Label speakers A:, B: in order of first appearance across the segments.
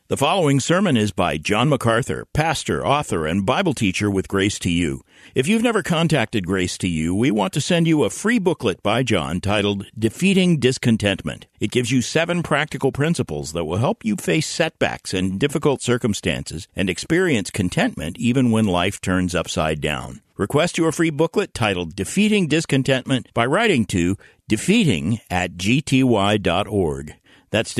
A: The following sermon is by John MacArthur, pastor, author, and Bible teacher with Grace to You. If you've never contacted Grace to You, we want to send you a free booklet by John titled Defeating Discontentment. It gives you 7 practical principles that will help you face setbacks and difficult circumstances and experience contentment even when life turns upside down. Request your free booklet titled Defeating Discontentment by writing to defeating@gty.org. That's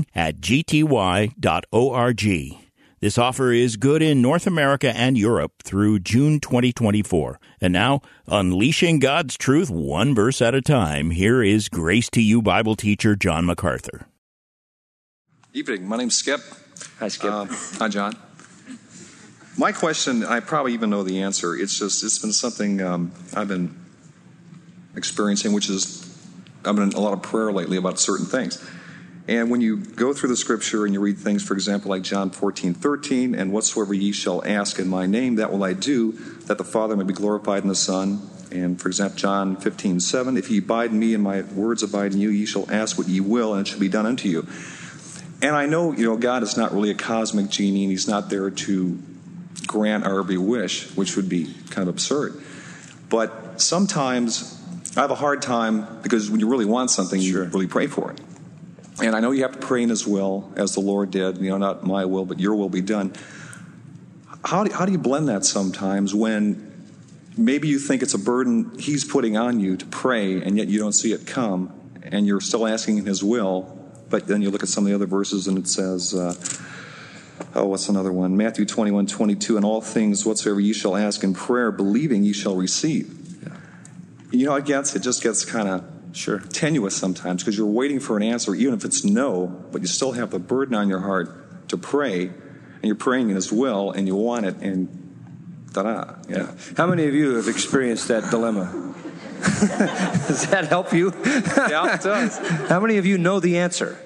A: defeating@gty.org. This offer is good in North America and Europe through June 2024. And now, unleashing God's truth one verse at a time, here is Grace to You Bible teacher John MacArthur.
B: Evening. My name's Skip.
C: Hi, Skip.
B: Hi, John. My question, I probably even know the answer. It's been something I've been experiencing, which is I've been in a lot of prayer lately about certain things. And when you go through the scripture and you read things, for example, like John 14:13, and whatsoever ye shall ask in my name, that will I do, that the Father may be glorified in the Son. And, for example, John 15:7, if ye abide in me and my words abide in you, ye shall ask what ye will, and it shall be done unto you. And I know, God is not really a cosmic genie, and he's not there to grant our every wish, which would be kind of absurd. But sometimes I have a hard time, because when you really want something, you really pray for it. And I know you have to pray in his will, as the Lord did, not my will, but your will be done. How do you blend that sometimes when maybe you think it's a burden he's putting on you to pray, and yet you don't see it come, and you're still asking in his will, but then you look at some of the other verses and it says, what's another one? Matthew 21:22, and all things whatsoever ye shall ask in prayer, believing ye shall receive. Yeah. It just gets kind of tenuous sometimes, because you're waiting for an answer, even if it's no, but you still have the burden on your heart to pray, and you're praying in his will, and you want it, and ta-da. Yeah.
C: How many of you have experienced that dilemma? Does that help you?
B: Yeah, it does.
C: How many of you know the answer?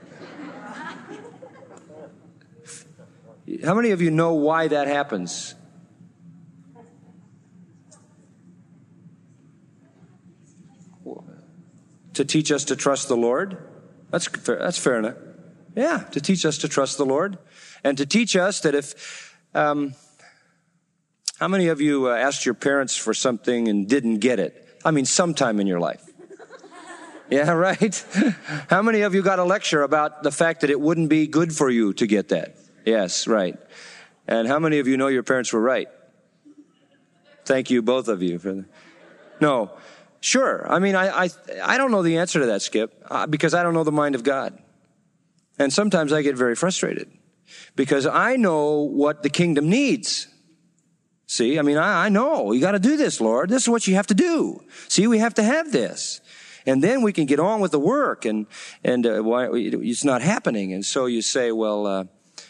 C: How many of you know why that happens? To teach us to trust the Lord? That's fair enough. Yeah, to teach us to trust the Lord. And to teach us that if... how many of you asked your parents for something and didn't get it? I mean, sometime in your life. Yeah, right? How many of you got a lecture about the fact that it wouldn't be good for you to get that? Yes, right. And how many of you know your parents were right? Thank you, both of you. No. Sure. I mean, I don't know the answer to that, Skip, because I don't know the mind of God. And sometimes I get very frustrated because I know what the kingdom needs. See, I mean, I know you got to do this, Lord. This is what you have to do. See, we have to have this. And then we can get on with the work, and why it's not happening. And so you say, well,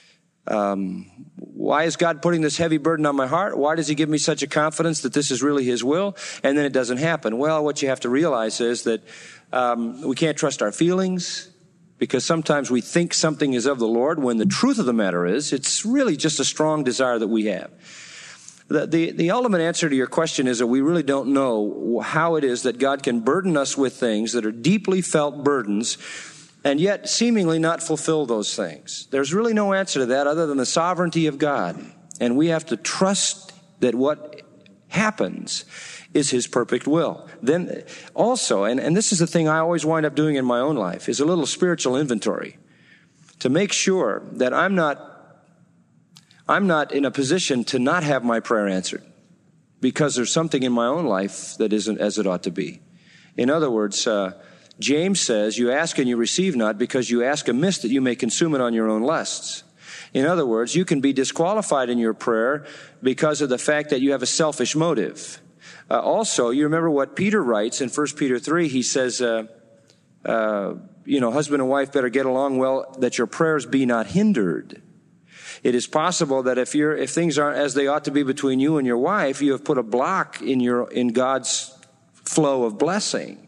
C: why is God putting this heavy burden on my heart? Why does he give me such a confidence that this is really his will? And then it doesn't happen. Well, what you have to realize is that we can't trust our feelings, because sometimes we think something is of the Lord when the truth of the matter is it's really just a strong desire that we have. The ultimate answer to your question is that we really don't know how it is that God can burden us with things that are deeply felt burdens and yet seemingly not fulfill those things. There's really no answer to that other than the sovereignty of God. And we have to trust that what happens is his perfect will. Then also, and this is the thing I always wind up doing in my own life, is a little spiritual inventory to make sure that I'm not in a position to not have my prayer answered because there's something in my own life that isn't as it ought to be. In other words, James says, you ask and you receive not because you ask amiss that you may consume it on your own lusts. In other words, you can be disqualified in your prayer because of the fact that you have a selfish motive. Also, you remember what Peter writes in 1 Peter 3. He says, husband and wife better get along well, that your prayers be not hindered. It is possible that if things aren't as they ought to be between you and your wife, you have put a block in God's flow of blessing.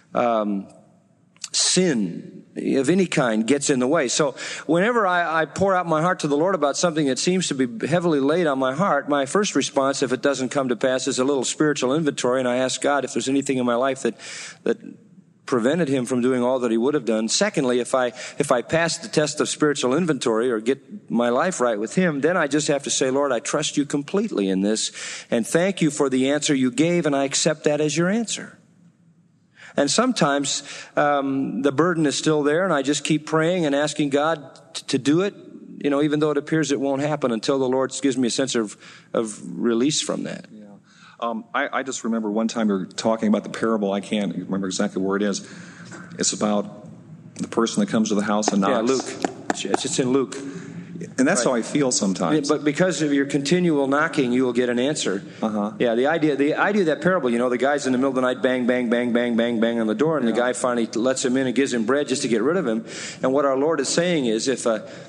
C: Sin of any kind gets in the way. So whenever I pour out my heart to the Lord about something that seems to be heavily laid on my heart, my first response, if it doesn't come to pass, is a little spiritual inventory, and I ask God if there's anything in my life that prevented him from doing all that he would have done. Secondly, if I pass the test of spiritual inventory or get my life right with him, then I just have to say, Lord, I trust you completely in this, and thank you for the answer you gave, and I accept that as your answer. And sometimes the burden is still there, and I just keep praying and asking God to do it, even though it appears it won't happen until the Lord gives me a sense of release from that.
B: Yeah. I just remember one time you were talking about the parable. I can't remember exactly where it is. It's about the person that comes to the house and knocks.
C: Yeah, Luke. It's in Luke.
B: And that's how I feel sometimes.
C: But because of your continual knocking, you will get an answer. Yeah, the idea of that parable, the guy's in the middle of the night, bang, bang, bang, bang, bang, bang on the door, and the guy finally lets him in and gives him bread just to get rid of him. And what our Lord is saying is, if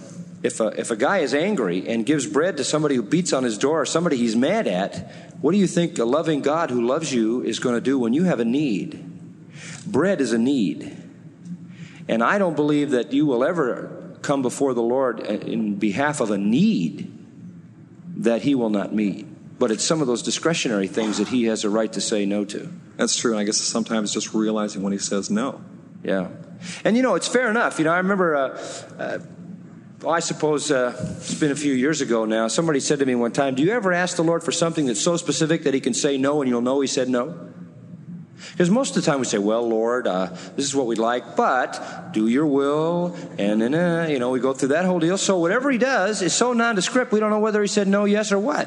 C: a guy is angry and gives bread to somebody who beats on his door or somebody he's mad at, what do you think a loving God who loves you is going to do when you have a need? Bread is a need. And I don't believe that you will ever come before the Lord in behalf of a need that he will not meet. But it's some of those discretionary things that he has a right to say no to.
B: That's true. And I guess sometimes just realizing when he says no.
C: Yeah. And, it's fair enough. I remember, I suppose it's been a few years ago now, somebody said to me one time, do you ever ask the Lord for something that's so specific that he can say no and you'll know he said no? Because most of the time we say, well, Lord, this is what we'd like, but do your will, and then, we go through that whole deal. So whatever he does is so nondescript, we don't know whether he said no, yes, or what.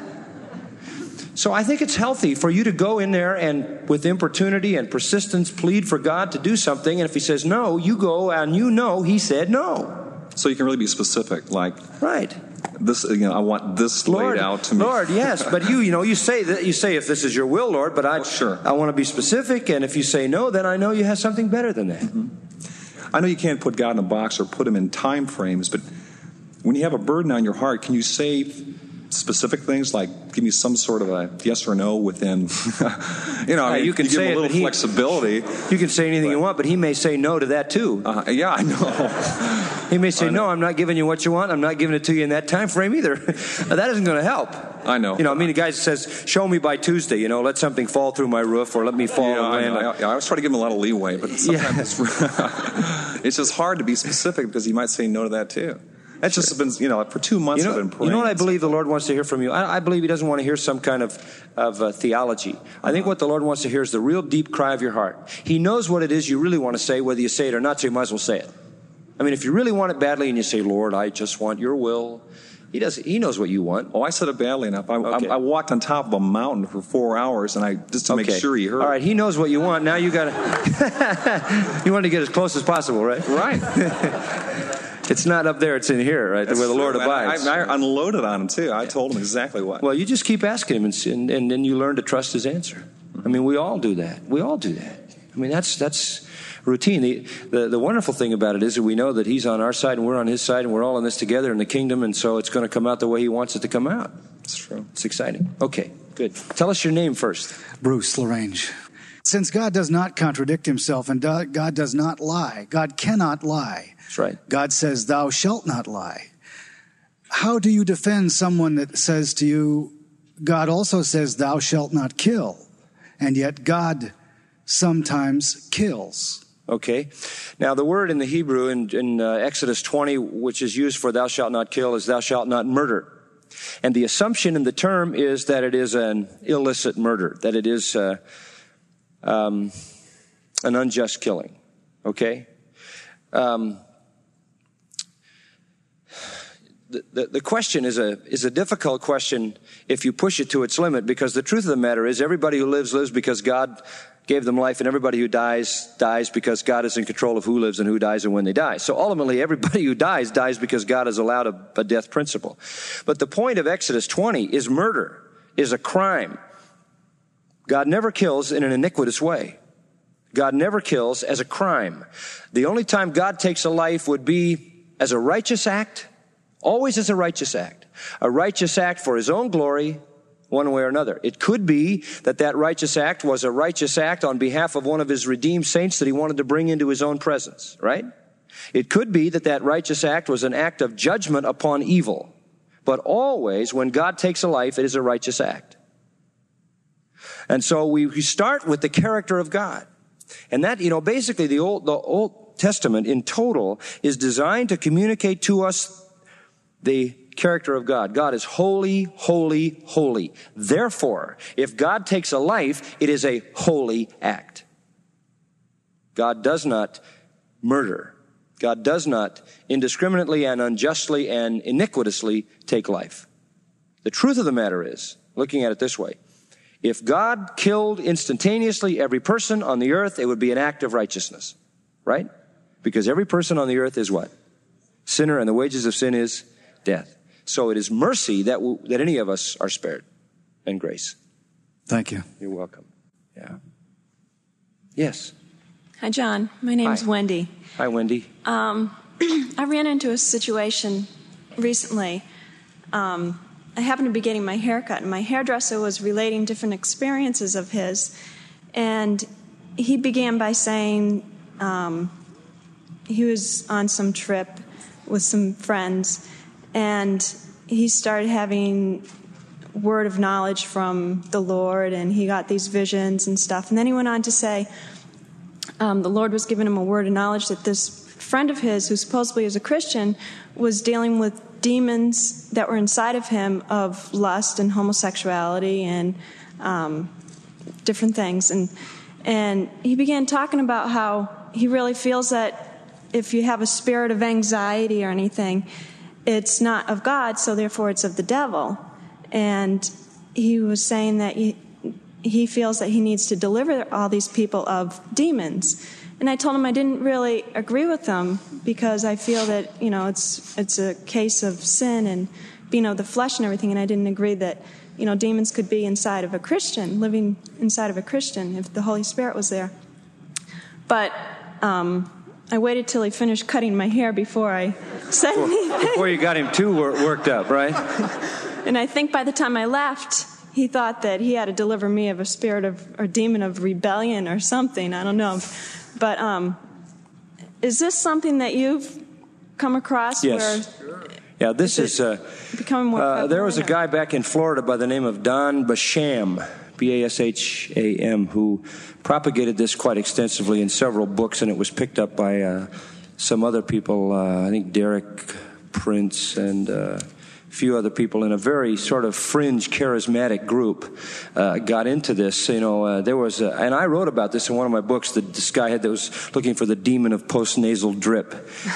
C: So I think it's healthy for you to go in there and with importunity and persistence plead for God to do something, and if he says no, you go and he said no.
B: So you can really be specific, like...
C: Right.
B: This, I want this laid out to me.
C: Lord, yes, but you say if this is your will, Lord, but I want to be specific, and if you say no, then I know you have something better than that.
B: I know you can't put God in a box or put him in time frames, but when you have a burden on your heart, can you say specific things like give me some sort of a yes or no within,
C: you can say
B: give him a little flexibility.
C: You can say anything you want, but he may say no to that too.
B: Yeah, I know.
C: He may say, no, I'm not giving you what you want. I'm not giving it to you in that time frame either. That isn't going to help.
B: I know.
C: The guy says, show me by Tuesday, let something fall through my roof or let me fall and land.
B: I always try to give him a lot of leeway, but sometimes it's just hard to be specific because he might say no to that too. That's just been, for 2 months I've been praying.
C: You know what I believe the Lord wants to hear from you? I believe he doesn't want to hear some kind of theology. I think what the Lord wants to hear is the real deep cry of your heart. He knows what it is you really want to say, whether you say it or not, so you might as well say it. If you really want it badly and you say, Lord, I just want your will, he knows what you want.
B: Oh, I said it badly enough. I walked on top of a mountain for 4 hours and just to make sure he heard.
C: All right, he knows what you want. Now you got to, you want to get as close as possible, right?
B: Right.
C: It's not up there, it's in here, right?
B: That's
C: where the
B: true.
C: Lord abides.
B: I unloaded on him, too. I told him exactly what.
C: Well, you just keep asking him, and then you learn to trust his answer. We all do that. We all do that. That's routine. The wonderful thing about it is that we know that he's on our side, and we're on his side, and we're all in this together in the kingdom, and so it's going to come out the way he wants it to come out.
B: That's true.
C: It's exciting. Okay, good. Tell us your name first.
D: Bruce LaRange. Since God does not contradict himself and God does not lie, God cannot lie.
C: That's right.
D: God says, thou shalt not lie. How do you defend someone that says to you, God also says, thou shalt not kill, and yet God sometimes kills?
C: Okay. Now, the word in the Hebrew in Exodus 20, which is used for thou shalt not kill, is thou shalt not murder. And the assumption in the term is that it is an illicit murder, that it is an unjust killing. Okay? The question is a difficult question if you push it to its limit, because the truth of the matter is everybody who lives because God gave them life, and everybody who dies because God is in control of who lives and who dies and when they die. So ultimately, everybody who dies because God has allowed a death principle. But the point of Exodus 20 is murder, is a crime. God never kills in an iniquitous way. God never kills as a crime. The only time God takes a life would be as a righteous act, always as a righteous act for his own glory, one way or another. It could be that righteous act was a righteous act on behalf of one of his redeemed saints that he wanted to bring into his own presence, right? It could be that righteous act was an act of judgment upon evil. But always, when God takes a life, it is a righteous act. And so we start with the character of God. And that, basically the Old Testament in total is designed to communicate to us the character of God. God is holy, holy, holy. Therefore, if God takes a life, it is a holy act. God does not murder. God does not indiscriminately and unjustly and iniquitously take life. The truth of the matter is, looking at it this way, if God killed instantaneously every person on the earth, it would be an act of righteousness, right? Because every person on the earth is what? Sinner, and the wages of sin is death. So it is mercy that any of us are spared, and grace.
D: Thank you.
C: You're welcome. Yeah. Yes.
E: Hi, John. My name's
C: Hi.
E: Wendy.
C: Hi, Wendy.
E: I ran into a situation recently. I happened to be getting my hair cut, and my hairdresser was relating different experiences of his. And he began by saying he was on some trip with some friends, and he started having word of knowledge from the Lord, and he got these visions and stuff. And then he went on to say the Lord was giving him a word of knowledge that this friend of his, who supposedly is a Christian, was dealing with demons that were inside of him of lust and homosexuality and different things. And he began talking about how he really feels that if you have a spirit of anxiety or anything, it's not of God, so therefore it's of the devil. And he was saying that he feels that he needs to deliver all these people of demons. And I told him I didn't really agree with him because I feel that, it's a case of sin and being of the flesh and everything, and I didn't agree that, demons could be inside of a Christian, living inside of a Christian, if the Holy Spirit was there. But I waited till he finished cutting my hair before I said anything.
C: Before you got him too worked up, right?
E: And I think by the time I left, he thought that he had to deliver me of a spirit or demon of rebellion or something. I don't know. But is this something that you've come across?
C: Yes. Yeah, this is
E: becoming more prevalent?
C: There was a guy back in Florida by the name of Don Basham, Basham, who propagated this quite extensively in several books, and it was picked up by some other people, I think Derek Prince and a few other people in a very sort of fringe charismatic group got into this. There was and I wrote about this in one of my books, this guy that was looking for the demon of postnasal drip,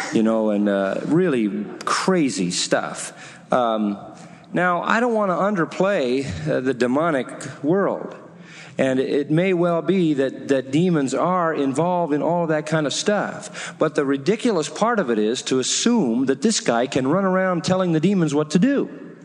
C: and really crazy stuff. Now, I don't want to underplay the demonic world. And it may well be that demons are involved in all of that kind of stuff. But the ridiculous part of it is to assume that this guy can run around telling the demons what to do.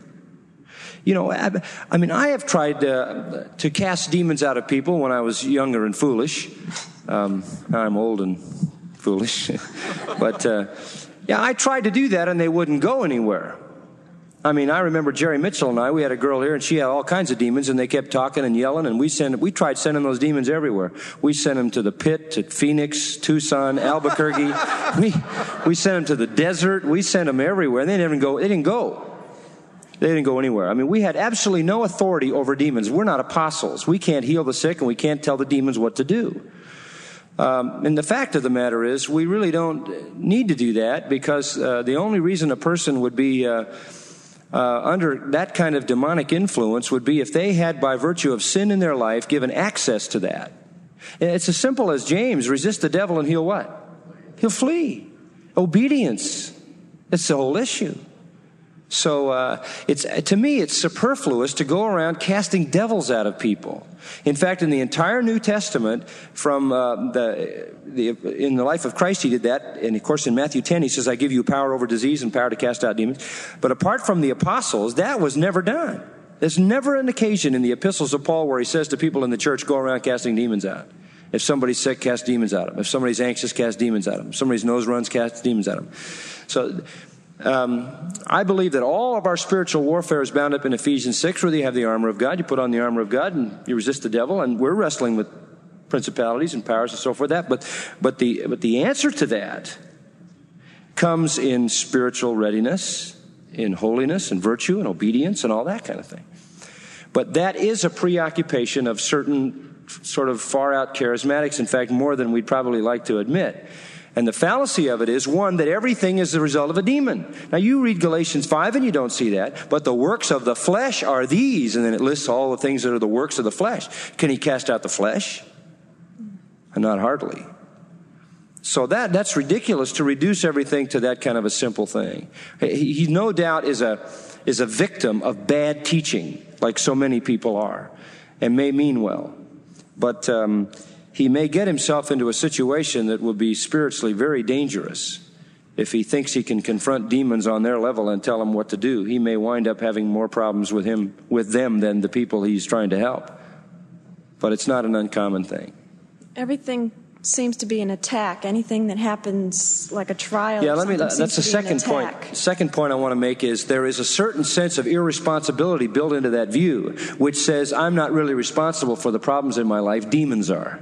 C: I have tried to cast demons out of people when I was younger and foolish. Now I'm old and foolish. But, I tried to do that and they wouldn't go anywhere. I remember Jerry Mitchell and we had a girl here, and she had all kinds of demons, and they kept talking and yelling, and we tried sending those demons everywhere. We sent them to the pit, to Phoenix, Tucson, Albuquerque. We sent them to the desert. We sent them everywhere. They didn't go. They didn't go anywhere. We had absolutely no authority over demons. We're not apostles. We can't heal the sick, and we can't tell the demons what to do. And the fact of the matter is, we really don't need to do that, because the only reason a person would be under that kind of demonic influence would be if they had, by virtue of sin in their life, given access to that. And it's as simple as James: resist the devil and he'll what? He'll flee. Obedience. That's the whole issue. So to me, it's superfluous to go around casting devils out of people. In fact, in the entire New Testament, from in the life of Christ, he did that. And of course, in Matthew 10, he says, "I give you power over disease and power to cast out demons." But apart from the apostles, that was never done. There's never an occasion in the epistles of Paul where he says to people in the church, "Go around casting demons out." If somebody's sick, cast demons out of them. If somebody's anxious, cast demons out of them. If somebody's nose runs, cast demons out of them. So I believe that all of our spiritual warfare is bound up in Ephesians 6, where you have the armor of God. You put on the armor of God and you resist the devil, and we're wrestling with principalities and powers and so forth. But the answer to that comes in spiritual readiness, in holiness and virtue and obedience and all that kind of thing. But that is a preoccupation of certain sort of far-out charismatics, in fact, more than we'd probably like to admit. And the fallacy of it is, one, that everything is the result of a demon. Now, you read Galatians 5 and you don't see that. But the works of the flesh are these. And then it lists all the things that are the works of the flesh. Can he cast out the flesh? Not hardly. So that's ridiculous to reduce everything to that kind of a simple thing. He no doubt is a victim of bad teaching, like so many people are, and may mean well. But he may get himself into a situation that will be spiritually very dangerous. If he thinks he can confront demons on their level and tell them what to do, he may wind up having more problems with them than the people he's trying to help. But it's not an uncommon thing.
E: Everything seems to be an attack. Anything that happens like a trial.
C: Yeah, that's the second point. Second point I want to make is there is a certain sense of irresponsibility built into that view, which says I'm not really responsible for the problems in my life. Demons are.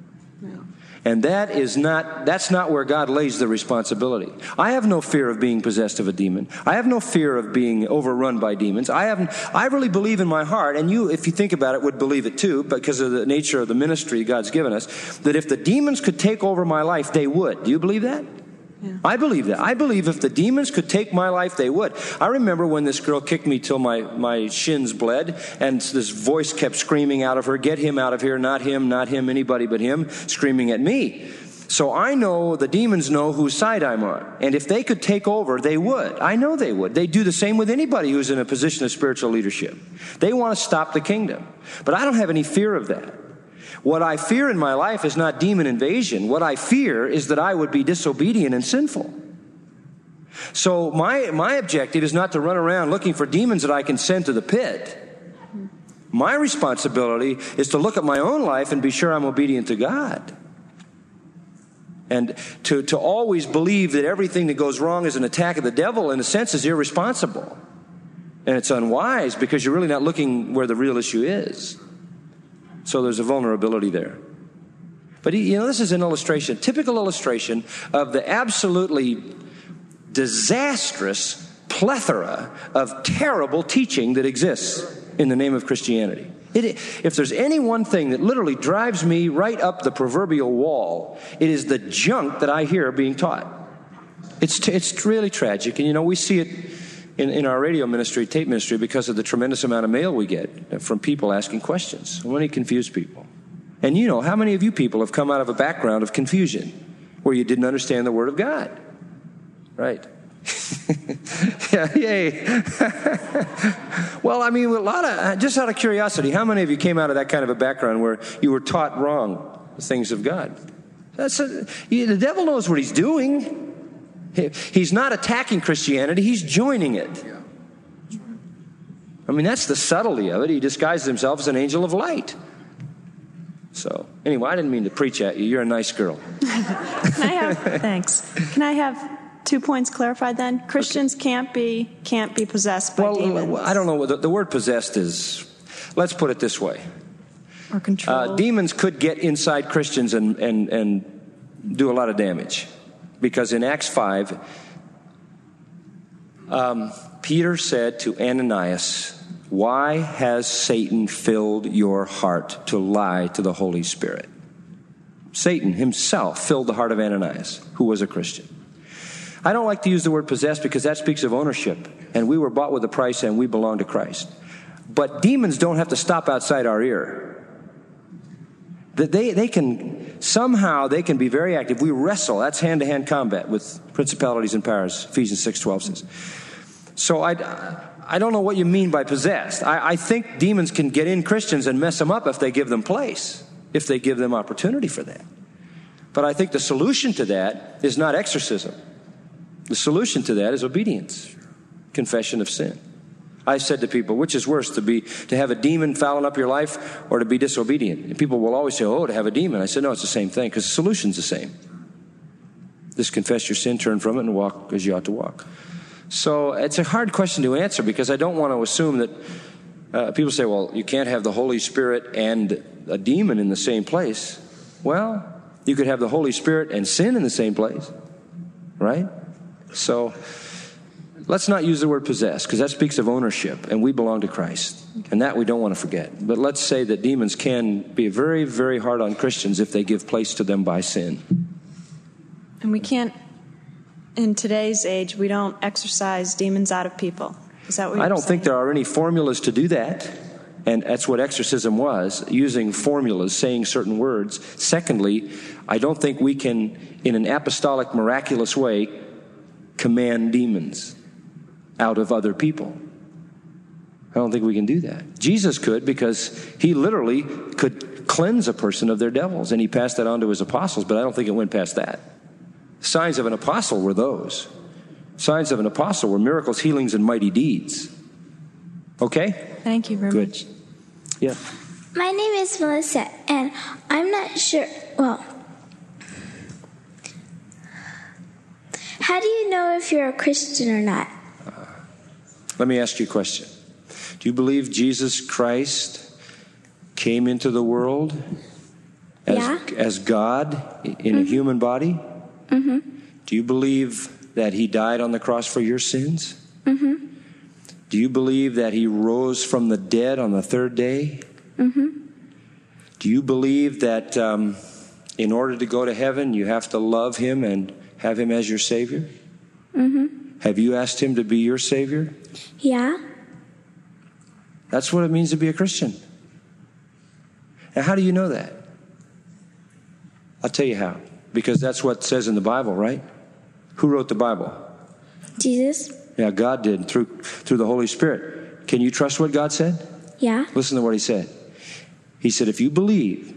C: And that's not where God lays the responsibility. I have no fear of being possessed of a demon. I have no fear of being overrun by demons. I really believe in my heart, and you, if you think about it, would believe it too, because of the nature of the ministry God's given us, that if the demons could take over my life, they would. Do you believe that? Yeah. I believe that. I believe if the demons could take my life, they would. I remember when this girl kicked me till my shins bled, and this voice kept screaming out of her, "Get him out of here, not him, anybody but him," screaming at me. So I know the demons know whose side I'm on. And if they could take over, they would. I know they would. They do the same with anybody who's in a position of spiritual leadership. They want to stop the kingdom. But I don't have any fear of that. What I fear in my life is not demon invasion. What I fear is that I would be disobedient and sinful. So my objective is not to run around looking for demons that I can send to the pit. My responsibility is to look at my own life and be sure I'm obedient to God. And to always believe that everything that goes wrong is an attack of the devil, in a sense, is irresponsible. And it's unwise because you're really not looking where the real issue is. So there's a vulnerability there. But, this is an illustration, typical illustration of the absolutely disastrous plethora of terrible teaching that exists in the name of Christianity. If there's any one thing that literally drives me right up the proverbial wall, it is the junk that I hear being taught. It's really tragic. And, we see it in our radio ministry, tape ministry, because of the tremendous amount of mail we get from people asking questions. I want to confuse people. And how many of you people have come out of a background of confusion where you didn't understand the Word of God? Right. Yeah, yay. Well, a lot of, just out of curiosity, how many of you came out of that kind of a background where you were taught wrong the things of God? The devil knows what he's doing. He's not attacking Christianity, he's joining it. That's the subtlety of it. He disguises himself as an angel of light. So, anyway, I didn't mean to preach at you. You're a nice girl.
E: Thanks. Can I have 2 points clarified then? Christians can't be possessed by demons.
C: Well, I don't know what the word possessed is. Let's put it this way.
E: Or controlled.
C: Demons could get inside Christians and do a lot of damage. Because in Acts 5, Peter said to Ananias, "Why has Satan filled your heart to lie to the Holy Spirit?" Satan himself filled the heart of Ananias, who was a Christian. I don't like to use the word possessed because that speaks of ownership. And we were bought with a price and we belong to Christ. But demons don't have to stop outside our ear. They can be very active. We wrestle. That's hand-to-hand combat with principalities and powers, Ephesians 6:12 says. So I don't know what you mean by possessed. I think demons can get in Christians and mess them up if they give them place, if they give them opportunity for that. But I think the solution to that is not exorcism. The solution to that is obedience, confession of sin. I said to people, which is worse, to have a demon fouling up your life or to be disobedient? And people will always say, to have a demon. I said, no, it's the same thing, because the solution's the same. Just confess your sin, turn from it, and walk as you ought to walk. So it's a hard question to answer, because I don't want to assume that people say, well, you can't have the Holy Spirit and a demon in the same place. Well, you could have the Holy Spirit and sin in the same place, right? So let's not use the word possess, because that speaks of ownership, and we belong to Christ. And that we don't want to forget. But let's say that demons can be very, very hard on Christians if they give place to them by sin.
E: And we can't, in today's age, we don't exorcise demons out of people. Is that what you're
C: I don't
E: saying?
C: think there are any formulas to do that. And that's what exorcism was, using formulas, saying certain words. Secondly, I don't think we can, in an apostolic, miraculous way, command demons out of other people. I don't think we can do that. Jesus could, because he literally could cleanse a person of their devils, and he passed that on to his apostles, but I don't think it went past that. Signs of an apostle were those. Signs of an apostle were miracles, healings, and mighty deeds. Okay?
E: Thank you very much.
C: Yeah.
F: My name is Melissa, and I'm not sure, well, how do you know if you're a Christian or not?
C: Let me ask you a question. Do you believe Jesus Christ came into the world as God in a human body?
F: Mm-hmm.
C: Do you believe that he died on the cross for your sins?
F: Mm-hmm.
C: Do you believe that he rose from the dead on the third day?
F: Mm-hmm.
C: Do you believe that in order to go to heaven, you have to love him and have him as your Savior?
F: Mm-hmm.
C: Have you asked him to be your Savior?
F: Yeah.
C: That's what it means to be a Christian. And how do you know that? I'll tell you how. Because that's what it says in the Bible, right? Who wrote the Bible?
F: Jesus?
C: Yeah, God did, through the Holy Spirit. Can you trust what God said?
F: Yeah.
C: Listen to what he said. He said, if you believe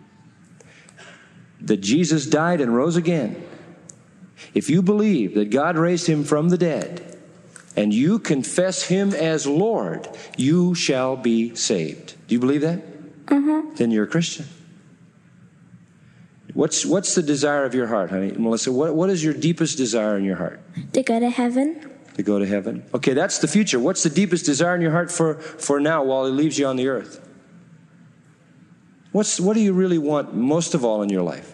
C: that Jesus died and rose again, if you believe that God raised him from the dead, and you confess him as Lord, you shall be saved. Do you believe that?
F: Mm-hmm.
C: Then you're a Christian. What's the desire of your heart, honey? Melissa, what is your deepest desire in your heart?
F: To go to heaven?
C: To go to heaven. Okay, that's the future. What's the deepest desire in your heart for now while he leaves you on the earth? What do you really want most of all in your life?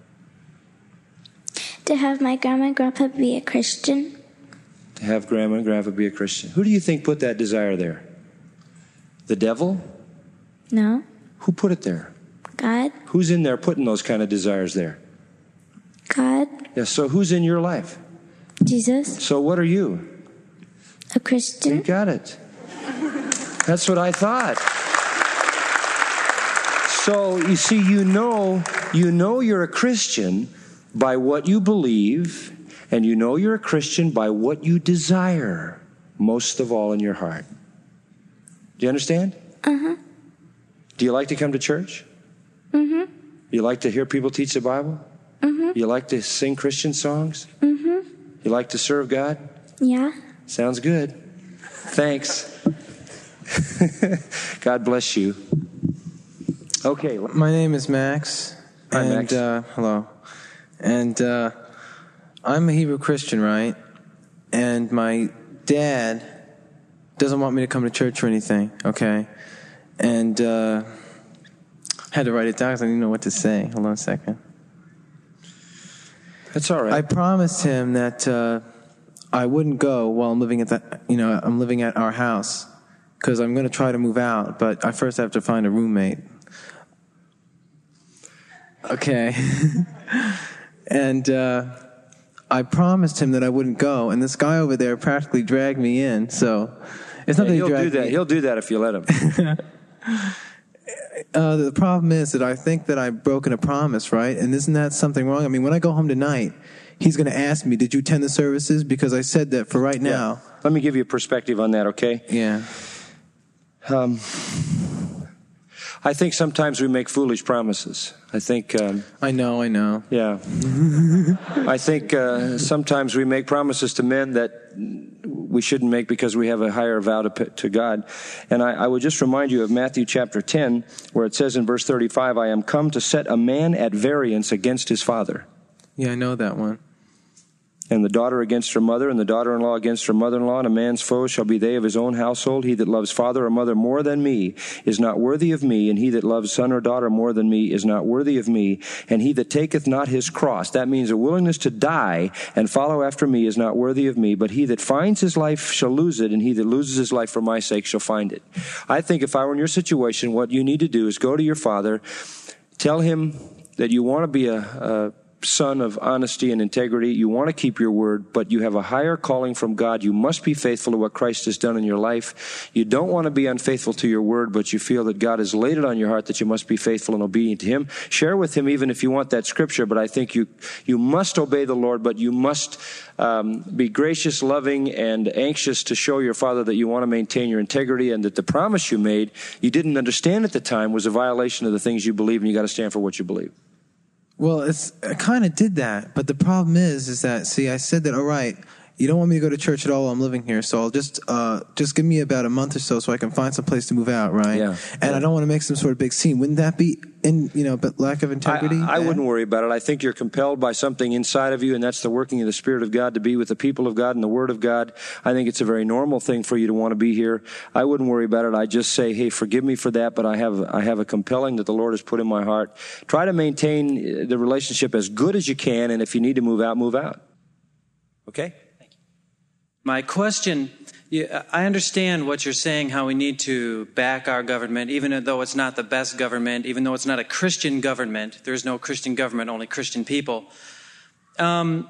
F: To have my grandma and grandpa be a Christian.
C: To have grandma and grandpa be a Christian. Who do you think put that desire there? The devil?
F: No.
C: Who put it there?
F: God.
C: Who's in there putting those kind of desires there?
F: God.
C: Yeah, so who's in your life?
F: Jesus.
C: So what are you?
F: A Christian.
C: You got it. That's what I thought. So you see, you know you're a Christian by what you believe, and you know you're a Christian by what you desire most of all in your heart. Do you understand?
F: Uh-huh.
C: Do you like to come to church?
F: Mm-hmm.
C: You like to hear people teach the Bible?
F: Mm-hmm.
C: You like to sing Christian songs?
F: Mm-hmm.
C: You like to serve God?
F: Yeah.
C: Sounds good. Thanks. God bless you. Okay.
G: My name is Max.
C: Hi, Max.
G: Hello. And I'm a Hebrew Christian, right? And my dad doesn't want me to come to church or anything, okay? And I had to write it down because I didn't know what to say. Hold on a second.
C: That's all right.
G: I promised him that I wouldn't go while I'm living at I'm living at our house because I'm going to try to move out, but I first have to find a roommate. Okay. And I promised him that I wouldn't go, and this guy over there practically dragged me in. So it's not that he dragged me.
C: He'll do that if you let him.
G: The problem is that I think that I've broken a promise, right? And isn't that something wrong? I mean, when I go home tonight, he's going to ask me, did you attend the services? Because I said that for right now.
C: Yeah. Let me give you a perspective on that, okay?
G: Yeah.
C: I think sometimes we make foolish promises. I think...
G: I know.
C: Yeah. I think sometimes we make promises to men that we shouldn't make because we have a higher vow to God. And I would just remind you of Matthew chapter 10, where it says in verse 35, I am come to set a man at variance against his father.
G: Yeah, I know that one.
C: and the daughter against her mother, and the daughter-in-law against her mother-in-law, and a man's foes shall be they of his own household. He that loves father or mother more than me is not worthy of me, and he that loves son or daughter more than me is not worthy of me. And he that taketh not his cross, that means a willingness to die and follow after me, is not worthy of me. But he that finds his life shall lose it, and he that loses his life for my sake shall find it. I think if I were in your situation, what you need to do is go to your father, tell him that you want to be a son of honesty and integrity. You want to keep your word, but you have a higher calling from God. You must be faithful to what Christ has done in your life. You don't want to be unfaithful to your word, but you feel that God has laid it on your heart that you must be faithful and obedient to him. Share with him even if you want that scripture, but I think you must obey the Lord, but you must be gracious, loving, and anxious to show your father that you want to maintain your integrity and that the promise you made, you didn't understand at the time, was a violation of the ththings you believe, and you got to stand for what you believe.
G: Well, I kind of did that, but the problem is that, see, I said that, all right, you don't want me to go to church at all while I'm living here, so I'll just give me about a month or so I can find some place to move out, right?
C: Yeah.
G: And I don't want to make some sort of big scene. Wouldn't that be, but lack of integrity?
C: I wouldn't worry about it. I think you're compelled by something inside of you, and that's the working of the Spirit of God to be with the people of God and the Word of God. I think it's a very normal thing for you to want to be here. I wouldn't worry about it. I just say, hey, forgive me for that, but I have a compelling that the Lord has put in my heart. Try to maintain the relationship as good as you can, and if you need to move out, move out. Okay?
H: My question, I understand what you're saying, how we need to back our government, even though it's not the best government, even though it's not a Christian government. There's no Christian government, only Christian people. I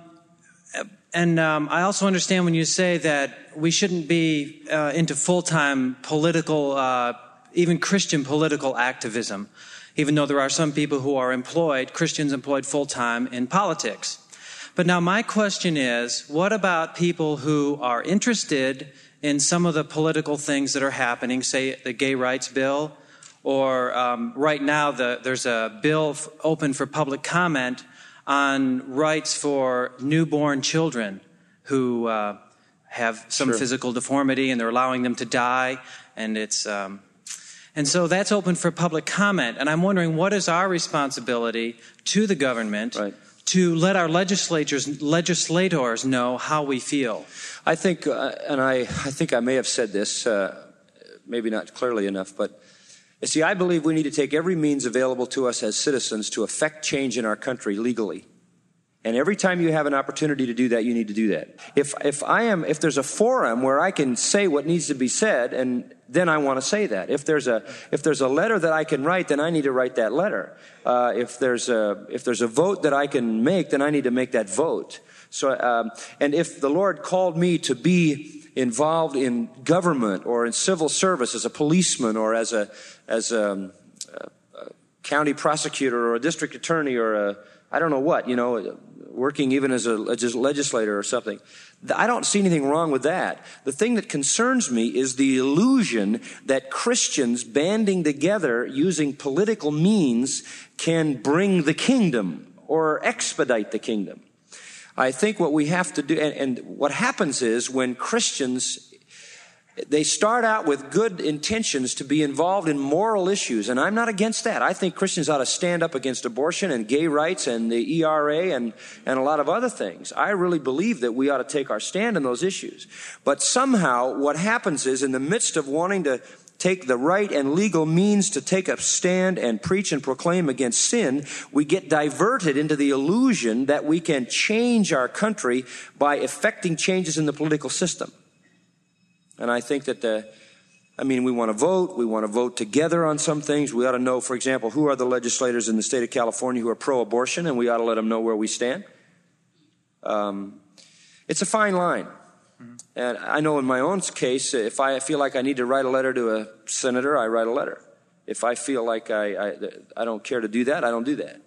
H: also understand when you say that we shouldn't be into full-time political, even Christian political activism, even though there are some people who are Christians employed full-time in politics. But now my question is, what about people who are interested in some of the political things that are happening, say the gay rights bill, or right now there's a bill open for public comment on rights for newborn children who have some physical deformity and they're allowing them to die, and it's and so that's open for public comment. And I'm wondering, what is our responsibility to the government to let our legislators know how we feel?
C: I think, and I think I may have said this, maybe not clearly enough, but you see, I believe we need to take every means available to us as citizens to affect change in our country legally. And every time you have an opportunity to do that, you need to do that. If there's a forum where I can say what needs to be said, and then I want to say that. If there's a letter that I can write, then I need to write that letter. If there's a vote that I can make, then I need to make that vote. So, and if the Lord called me to be involved in government or in civil service as a policeman or as a county prosecutor or a district attorney or I don't know what, working even as a legislator or something, I don't see anything wrong with that. The thing that concerns me is the illusion that Christians banding together using political means can bring the kingdom or expedite the kingdom. I think what we have to do, and what happens is when Christians, they start out with good intentions to be involved in moral issues, and I'm not against that. I think Christians ought to stand up against abortion and gay rights and the ERA and a lot of other things. I really believe that we ought to take our stand on those issues. But somehow what happens is, in the midst of wanting to take the right and legal means to take a stand and preach and proclaim against sin, we get diverted into the illusion that we can change our country by effecting changes in the political system. And I think that we want to vote. We want to vote together on some things. We ought to know, for example, who are the legislators in the state of California who are pro-abortion, and we ought to let them know where we stand. It's a fine line. And I know in my own case, if I feel like I need to write a letter to a senator, I write a letter. If I feel like I don't care to do that, I don't do that.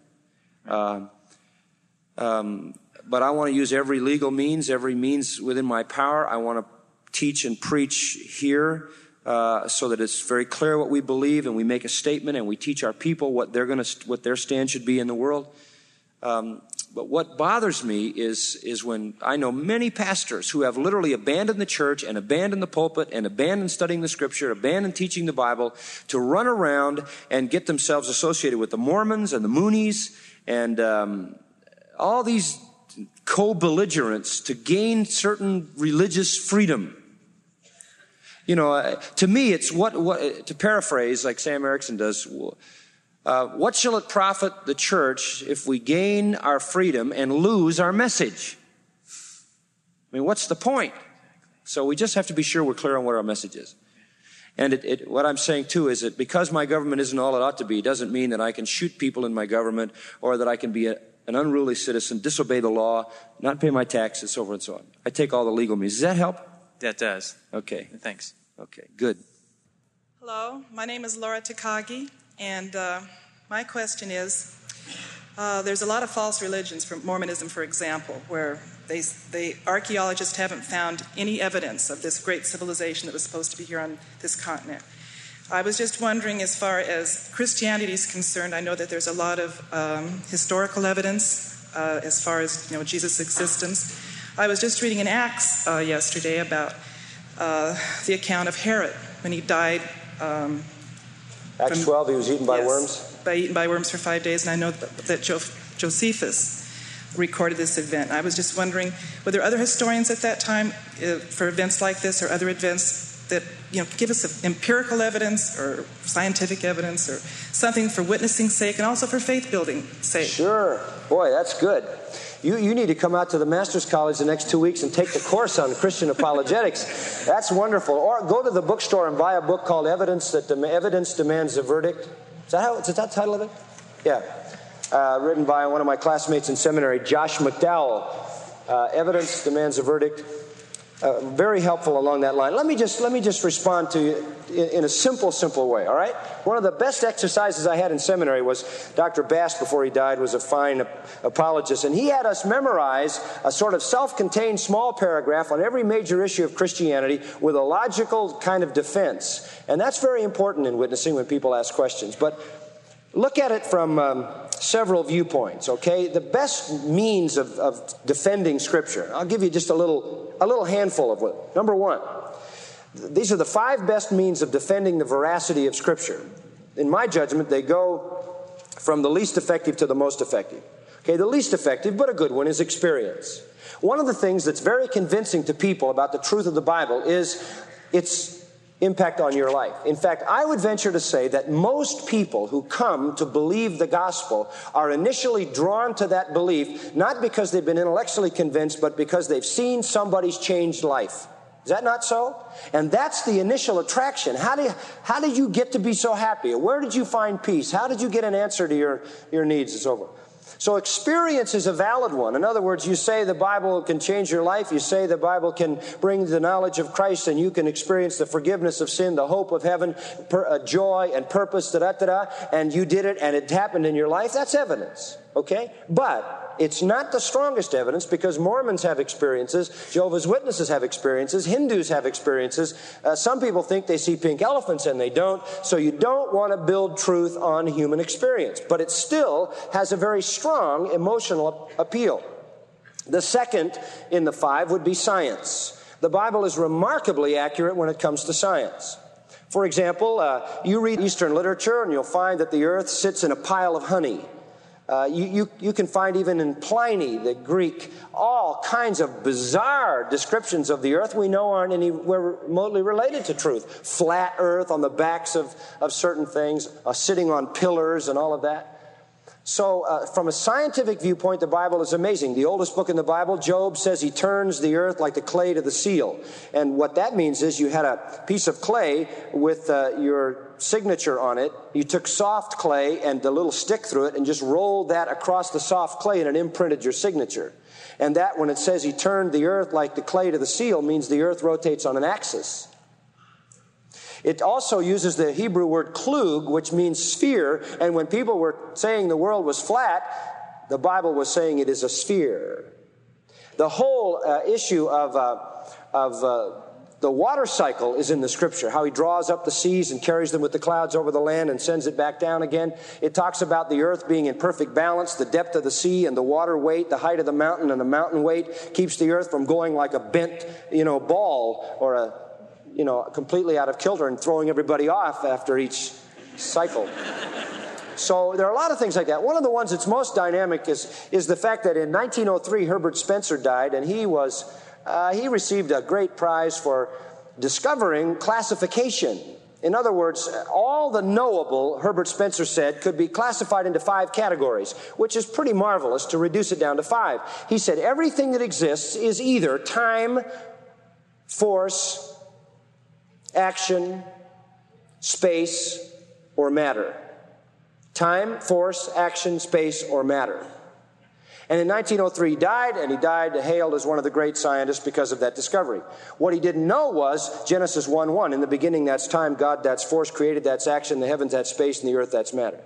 C: But I want to use every legal means, every means within my power. I want to teach and preach here so that it's very clear what we believe, and we make a statement and we teach our people what their stand should be in the world. But what bothers me is when I know many pastors who have literally abandoned the church and abandoned the pulpit and abandoned studying the scripture, abandoned teaching the Bible to run around and get themselves associated with the Mormons and the Moonies and all these co-belligerents to gain certain religious freedom. To me, it's what to paraphrase like Sam Erickson does, what shall it profit the church if we gain our freedom and lose our message? I mean, what's the point? So we just have to be sure we're clear on what our message is. And what I'm saying, too, is that because my government isn't all it ought to be, doesn't mean that I can shoot people in my government or that I can be an unruly citizen, disobey the law, not pay my taxes, so forth and so on. I take all the legal means. Does that help?
H: That does.
C: Okay.
H: Thanks.
C: Okay, good.
I: Hello, my name is Laura Takagi, and my question is, there's a lot of false religions, from Mormonism, for example, where archaeologists haven't found any evidence of this great civilization that was supposed to be here on this continent. I was just wondering, as far as Christianity is concerned, I know that there's a lot of historical evidence as far as Jesus' existence. I was just reading in Acts yesterday about the account of Herod when he died.
C: Acts 12, he was eaten by worms?
I: Eaten by worms for 5 days, and I know that Josephus recorded this event. I was just wondering, were there other historians at that time for events like this or other events that give us empirical evidence or scientific evidence or something for witnessing sake and also for faith building sake?
C: Sure. Boy, that's good. You need to come out to the Master's College the next 2 weeks and take the course on Christian apologetics. That's wonderful. Or go to the bookstore and buy a book called Evidence Demands a Verdict. Is that the title of it? Yeah. Written by one of my classmates in seminary, Josh McDowell. Evidence Demands a Verdict. Very helpful along that line. Let me just respond to you in a simple way, all right? One of the best exercises I had in seminary was Dr. Bass, before he died, was a fine apologist, and he had us memorize a sort of self-contained small paragraph on every major issue of Christianity with a logical kind of defense. And that's very important in witnessing when people ask questions. But look at it from several viewpoints, okay? The best means of defending Scripture. I'll give you just a little handful of them. Number one, these are the 5 best means of defending the veracity of Scripture. In my judgment, they go from the least effective to the most effective. Okay, the least effective, but a good one, is experience. One of the things that's very convincing to people about the truth of the Bible is its impact on your life. In fact, I would venture to say that most people who come to believe the gospel are initially drawn to that belief, not because they've been intellectually convinced, but because they've seen somebody's changed life. Is that not so? And that's the initial attraction. How did you get to be so happy? Where did you find peace? How did you get an answer to your needs and so forth? So experience is a valid one. In other words, you say the Bible can change your life. You say the Bible can bring the knowledge of Christ, and you can experience the forgiveness of sin, the hope of heaven, joy and purpose, and you did it and it happened in your life. That's evidence, okay? But it's not the strongest evidence, because Mormons have experiences, Jehovah's Witnesses have experiences, Hindus have experiences. Some people think they see pink elephants and they don't. So you don't want to build truth on human experience. But it still has a very strong emotional appeal. The second in the 5 would be science. The Bible is remarkably accurate when it comes to science. For example, you read Eastern literature and you'll find that the earth sits in a pile of honey. You can find even in Pliny, the Greek, all kinds of bizarre descriptions of the earth we know aren't anywhere remotely related to truth. Flat earth on the backs of certain things, sitting on pillars and all of that. So from a scientific viewpoint, the Bible is amazing. The oldest book in the Bible, Job, says he turns the earth like the clay to the seal. And what that means is you had a piece of clay with your signature on it. You took soft clay and a little stick through it and just rolled that across the soft clay, and it imprinted your signature. And that, when it says he turned the earth like the clay to the seal, means the earth rotates on an axis. It also uses the Hebrew word klug, which means sphere. And when people were saying the world was flat, the Bible was saying it is a sphere. The whole issue of the water cycle is in the Scripture, how he draws up the seas and carries them with the clouds over the land and sends it back down again. It talks about the earth being in perfect balance, the depth of the sea and the water weight, the height of the mountain and the mountain weight keeps the earth from going like a bent, ball or completely out of kilter and throwing everybody off after each cycle. So there are a lot of things like that. One of the ones that's most dynamic is the fact that in 1903, Herbert Spencer died, and he received a great prize for discovering classification. In other words, all the knowable, Herbert Spencer said, could be classified into 5 categories, which is pretty marvelous to reduce it down to 5. He said everything that exists is either time, force, action, space, or matter. Time, force, action, space, or matter. And in 1903 he died, and he died hailed as one of the great scientists because of that discovery. What he didn't know was Genesis 1:1. In the beginning, that's time, God, that's force, created, that's action, the heavens, that's space, and the earth, that's matter.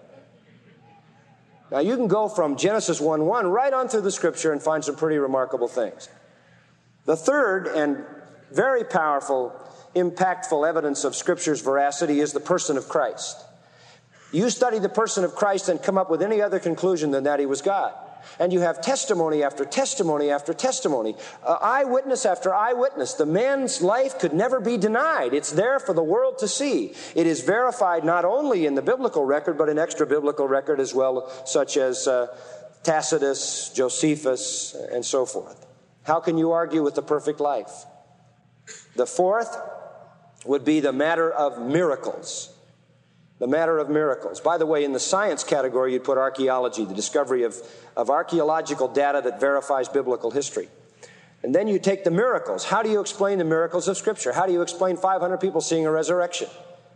C: Now you can go from Genesis 1:1 right on through the Scripture and find some pretty remarkable things. The third and very powerful, impactful evidence of Scripture's veracity is the person of Christ. You study the person of Christ and come up with any other conclusion than that he was God. And you have testimony after testimony after testimony. Eyewitness after eyewitness. The man's life could never be denied. It's there for the world to see. It is verified not only in the biblical record, but in extra-biblical record as well, such as Tacitus, Josephus, and so forth. How can you argue with the perfect life? The fourth would be the matter of miracles. The matter of miracles. By the way, in the science category, you'd put archaeology, the discovery of archaeological data that verifies biblical history. And then you take the miracles. How do you explain the miracles of Scripture? How do you explain 500 people seeing a resurrection?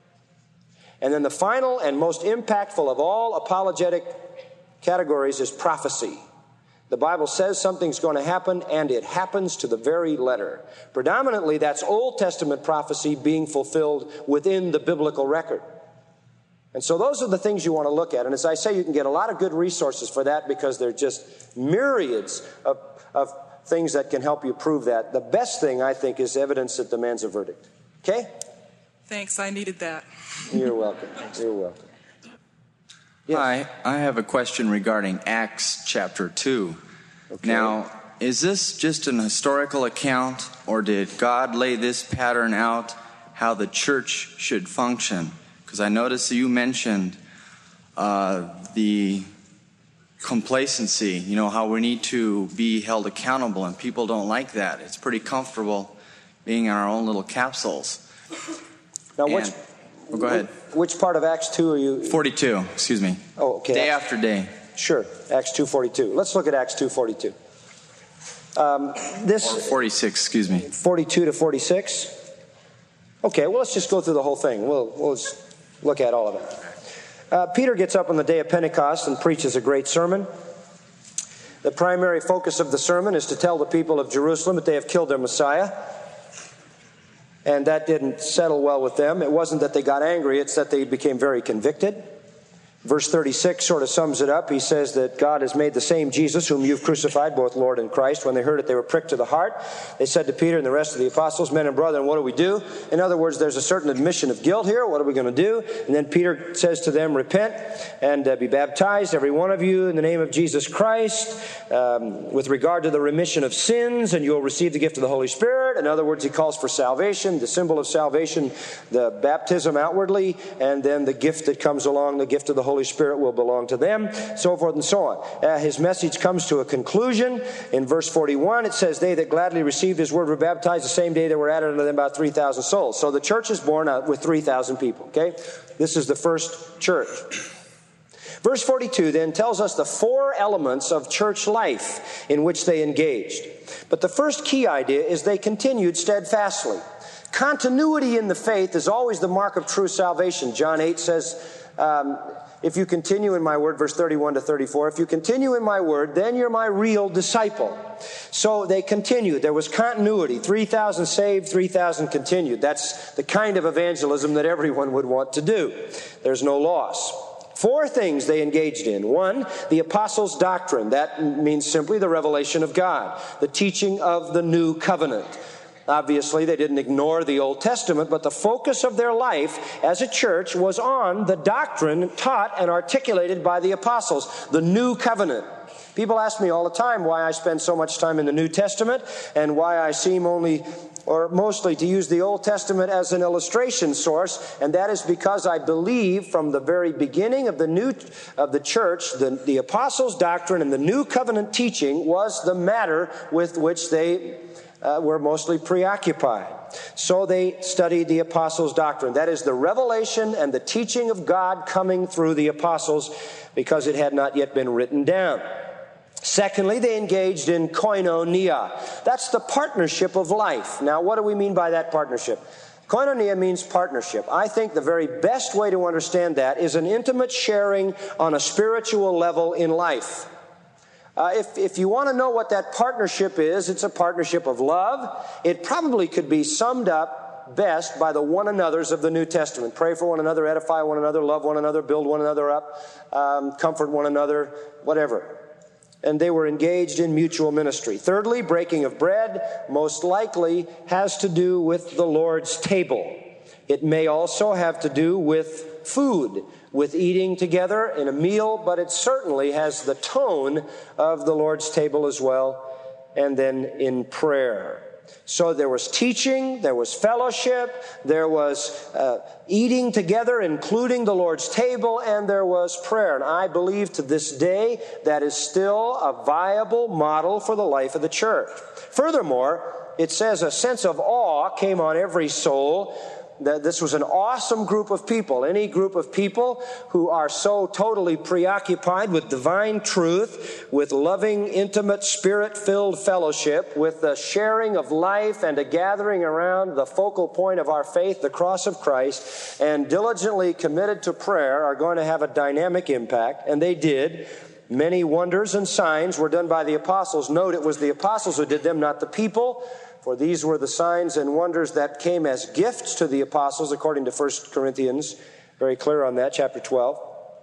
C: And then the final and most impactful of all apologetic categories is prophecy. The Bible says something's going to happen, and it happens to the very letter. Predominantly, that's Old Testament prophecy being fulfilled within the biblical record. And so those are the things you want to look at. And as I say, you can get a lot of good resources for that because there are just myriads of things that can help you prove that. The best thing, I think, is evidence that demands a verdict. Okay?
I: Thanks. I needed that.
C: You're welcome. You're welcome. Yes.
J: Hi. I have a question regarding Acts chapter 2. Okay. Now, is this just an historical account, or did God lay this pattern out how the church should function? Because I noticed that you mentioned the complacency, how we need to be held accountable, and people don't like that. It's pretty comfortable being in our own little capsules.
C: Now,
J: go ahead.
C: Which part of Acts 2 are you?
J: 42, excuse me.
C: Oh, okay.
J: Day after day.
C: Sure, Acts 2:42. Let's look at Acts 2:42.
J: Or 46, excuse me.
C: 42 to 46? Okay, well, let's just go through the whole thing. We'll just look at all of it. Peter gets up on the day of Pentecost and preaches a great sermon. The primary focus of the sermon is to tell the people of Jerusalem that they have killed their Messiah. And that didn't settle well with them. It wasn't that they got angry, it's that they became very convicted. Verse 36 sort of sums it up. He says that God has made the same Jesus whom you've crucified, both Lord and Christ. When they heard it, they were pricked to the heart. They said to Peter and the rest of the apostles, men and brethren, what do we do? In other words, there's a certain admission of guilt here. What are we going to do? And then Peter says to them, repent and be baptized, every one of you, in the name of Jesus Christ, with regard to the remission of sins, and you'll receive the gift of the Holy Spirit. In other words, he calls for salvation, the symbol of salvation, the baptism outwardly, and then the gift that comes along, the gift of the Holy Spirit will belong to them, so forth and so on. His message comes to a conclusion. In verse 41, it says, they that gladly received his word were baptized the same day there were added unto them about 3,000 souls. So the church is born out with 3,000 people, okay? This is the first church. Verse 42 then tells us the 4 elements of church life in which they engaged. But the first key idea is they continued steadfastly. Continuity in the faith is always the mark of true salvation. John 8 says, if you continue in my word, verse 31 to 34, if you continue in my word, then you're my real disciple. So they continued. There was continuity. 3,000 saved, 3,000 continued. That's the kind of evangelism that everyone would want to do. There's no loss. 4 things they engaged in. 1, the apostles' doctrine. That means simply the revelation of God, the teaching of the new covenant. Obviously, they didn't ignore the Old Testament, but the focus of their life as a church was on the doctrine taught and articulated by the apostles, the new covenant. People ask me all the time why I spend so much time in the New Testament and why I seem only or mostly to use the Old Testament as an illustration source, and that is because I believe from the very beginning of the church, the apostles' doctrine and the new covenant teaching was the matter with which they were mostly preoccupied. So they studied the apostles' doctrine. That is the revelation and the teaching of God coming through the apostles, because it had not yet been written down. Secondly, they engaged in koinonia. That's the partnership of life. Now, what do we mean by that partnership? Koinonia means partnership. I think the very best way to understand that is an intimate sharing on a spiritual level in life. If you want to know what that partnership is, it's a partnership of love. It probably could be summed up best by the one another's of the New Testament. Pray for one another, edify one another, love one another, build one another up, comfort one another, whatever. And they were engaged in mutual ministry. Thirdly, breaking of bread most likely has to do with the Lord's table. It may also have to do with food, with eating together in a meal, but it certainly has the tone of the Lord's table as well, and then in prayer. So there was teaching, there was fellowship, there was eating together, including the Lord's table, and there was prayer. And I believe to this day that is still a viable model for the life of the church. Furthermore, it says a sense of awe came on every soul. This was an awesome group of people. Any group of people who are so totally preoccupied with divine truth, with loving, intimate, spirit-filled fellowship, with the sharing of life and a gathering around the focal point of our faith, the cross of Christ, and diligently committed to prayer are going to have a dynamic impact, and they did. Many wonders and signs were done by the apostles. Note, it was the apostles who did them, not the people. For these were the signs and wonders that came as gifts to the apostles, according to 1 Corinthians. Very clear on that, chapter 12.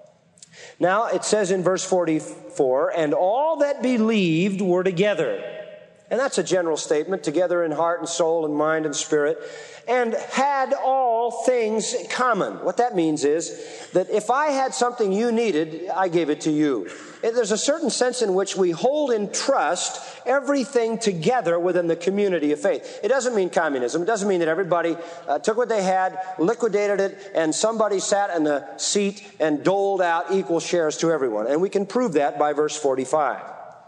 C: Now, it says in verse 44, and all that believed were together. And that's a general statement, together in heart and soul and mind and spirit, and had all things common. What that means is that if I had something you needed, I gave it to you. There's a certain sense in which we hold in trust everything together within the community of faith. It doesn't mean communism. It doesn't mean that everybody took what they had, liquidated it, and somebody sat in the seat and doled out equal shares to everyone. And we can prove that by verse 45.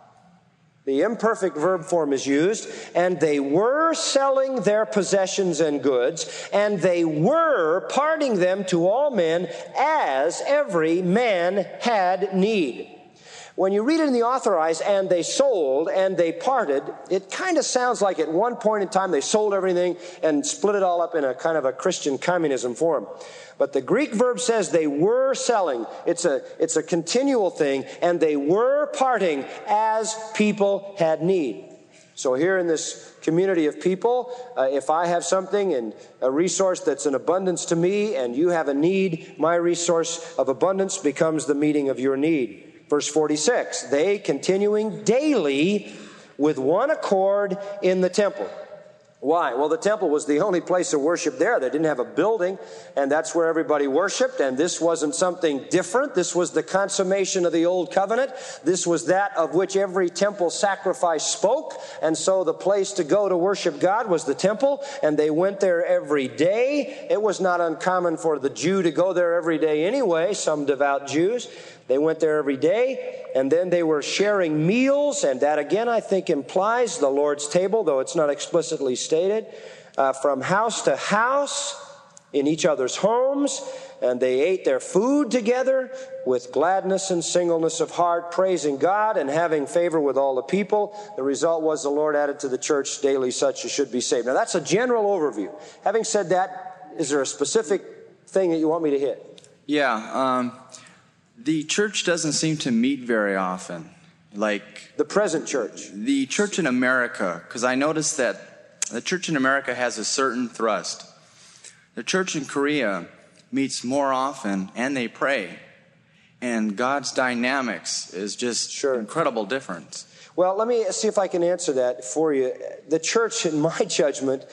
C: The imperfect verb form is used, and they were selling their possessions and goods, and they were parting them to all men as every man had need. When you read it in the Authorized, and they sold and they parted, it kind of sounds like at one point in time they sold everything and split it all up in a kind of a Christian communism form. But the Greek verb says they were selling. It's a continual thing, and they were parting as people had need. So here in this community of people, if I have something and a resource that's an abundance to me, and you have a need, my resource of abundance becomes the meeting of your need. Verse 46, they continuing daily with one accord in the temple. Why? Well, the temple was the only place of worship there. They didn't have a building, and that's where everybody worshiped, and this wasn't something different. This was the consummation of the old covenant. This was that of which every temple sacrifice spoke, and so the place to go to worship God was the temple, and they went there every day. It was not uncommon for the Jew to go there every day anyway, some devout Jews. They went there every day, and then they were sharing meals, and that again I think implies the Lord's table, though it's not explicitly stated, from house to house in each other's homes, and they ate their food together with gladness and singleness of heart, praising God and having favor with all the people. The result was the Lord added to the church daily such as should be saved. Now that's a general overview. Having said that, is there a specific thing that you want me to hit?
J: Yeah, the church doesn't seem to meet very often. Like
C: the present church.
J: The church in America, because I noticed that the church in America has a certain thrust. The church in Korea meets more often, and they pray. And God's dynamics is just incredible difference.
C: Well, let me see if I can answer that for you. The church, in my judgment,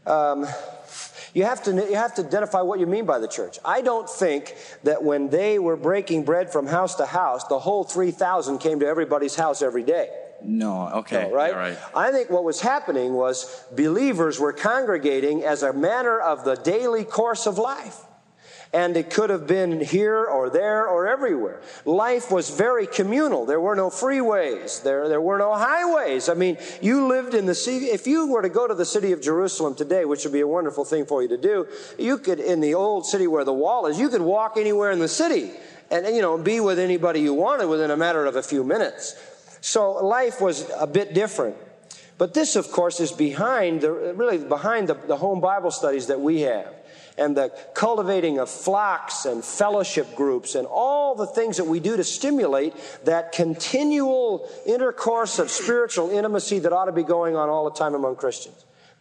C: you have to identify what you mean by the church. I don't think that when they were breaking bread from house to house, the whole 3,000 came to everybody's house every day.
J: No, okay.
C: No, right?
J: Yeah, right.
C: I think what was happening was believers were congregating as a manner of the daily course of life. And it could have been here or there or everywhere. Life was very communal. There were no freeways. There were no highways. I mean, you lived in the city. If you were to go to the city of Jerusalem today, which would be a wonderful thing for you to do, you could, in the old city where the wall is, you could walk anywhere in the city and be with anybody you wanted within a matter of a few minutes. So life was a bit different. But this, of course, is behind the home Bible studies that we have, and the cultivating of flocks and fellowship groups and all the things that we do to stimulate that continual intercourse of spiritual intimacy that ought to be going on all the time among Christians.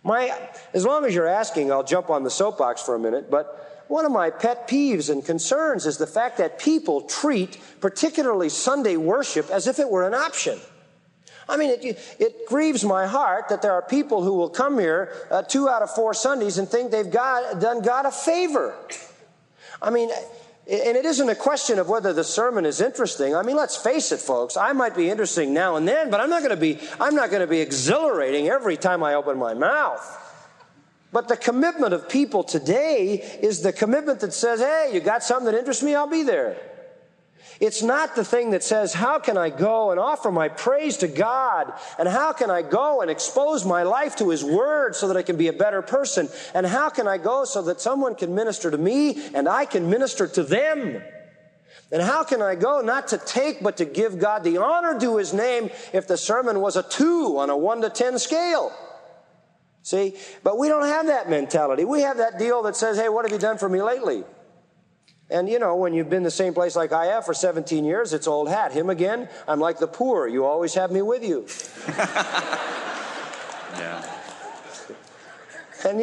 C: As long as you're asking, I'll jump on the soapbox for a minute, but one of my pet peeves and concerns is the fact that people treat particularly Sunday worship as if it were an option. I mean, it grieves my heart that there are people who will come here 2 out of 4 Sundays and think they've done God a favor. I mean, and it isn't a question of whether the sermon is interesting. I mean, let's face it, folks. I might be interesting now and then, but I'm not going to be exhilarating every time I open my mouth. But the commitment of people today is the commitment that says, hey, you got something that interests me, I'll be there. It's not the thing that says, how can I go and offer my praise to God? And how can I go and expose my life to His Word so that I can be a better person? And how can I go so that someone can minister to me and I can minister to them? And how can I go not to take but to give God the honor due His name if the sermon was a 2 on a 1 to 10 scale? See? But we don't have that mentality. We have that deal that says, hey, what have you done for me lately? And when you've been the same place like I have for 17 years, it's old hat. Him again? I'm like the poor. You always have me with you.
J: Yeah.
C: And,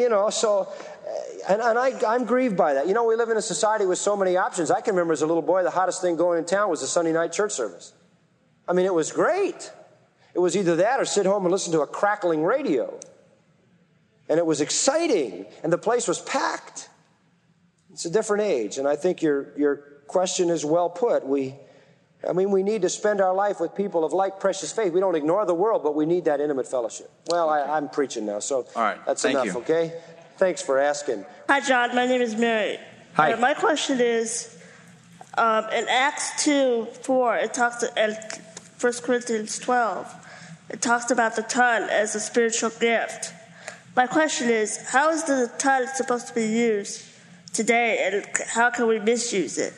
C: I'm grieved by that. We live in a society with so many options. I can remember as a little boy, the hottest thing going in town was a Sunday night church service. I mean, it was great. It was either that or sit home and listen to a crackling radio. And it was exciting. And the place was packed. It's a different age, and I think your question is well put. We need to spend our life with people of like precious faith. We don't ignore the world, but we need that intimate fellowship. Well, okay. I'm preaching now, so
J: all right.
C: That's
J: Thank
C: enough,
J: you.
C: Okay? Thanks for asking.
K: Hi, John. My name is Mary.
C: Hi.
K: My question is, in Acts 2:4, it talks, and 1 Corinthians 12, it talks about the tongue as a spiritual gift. My question is, how is the tongue supposed to be used today, and how can we misuse it?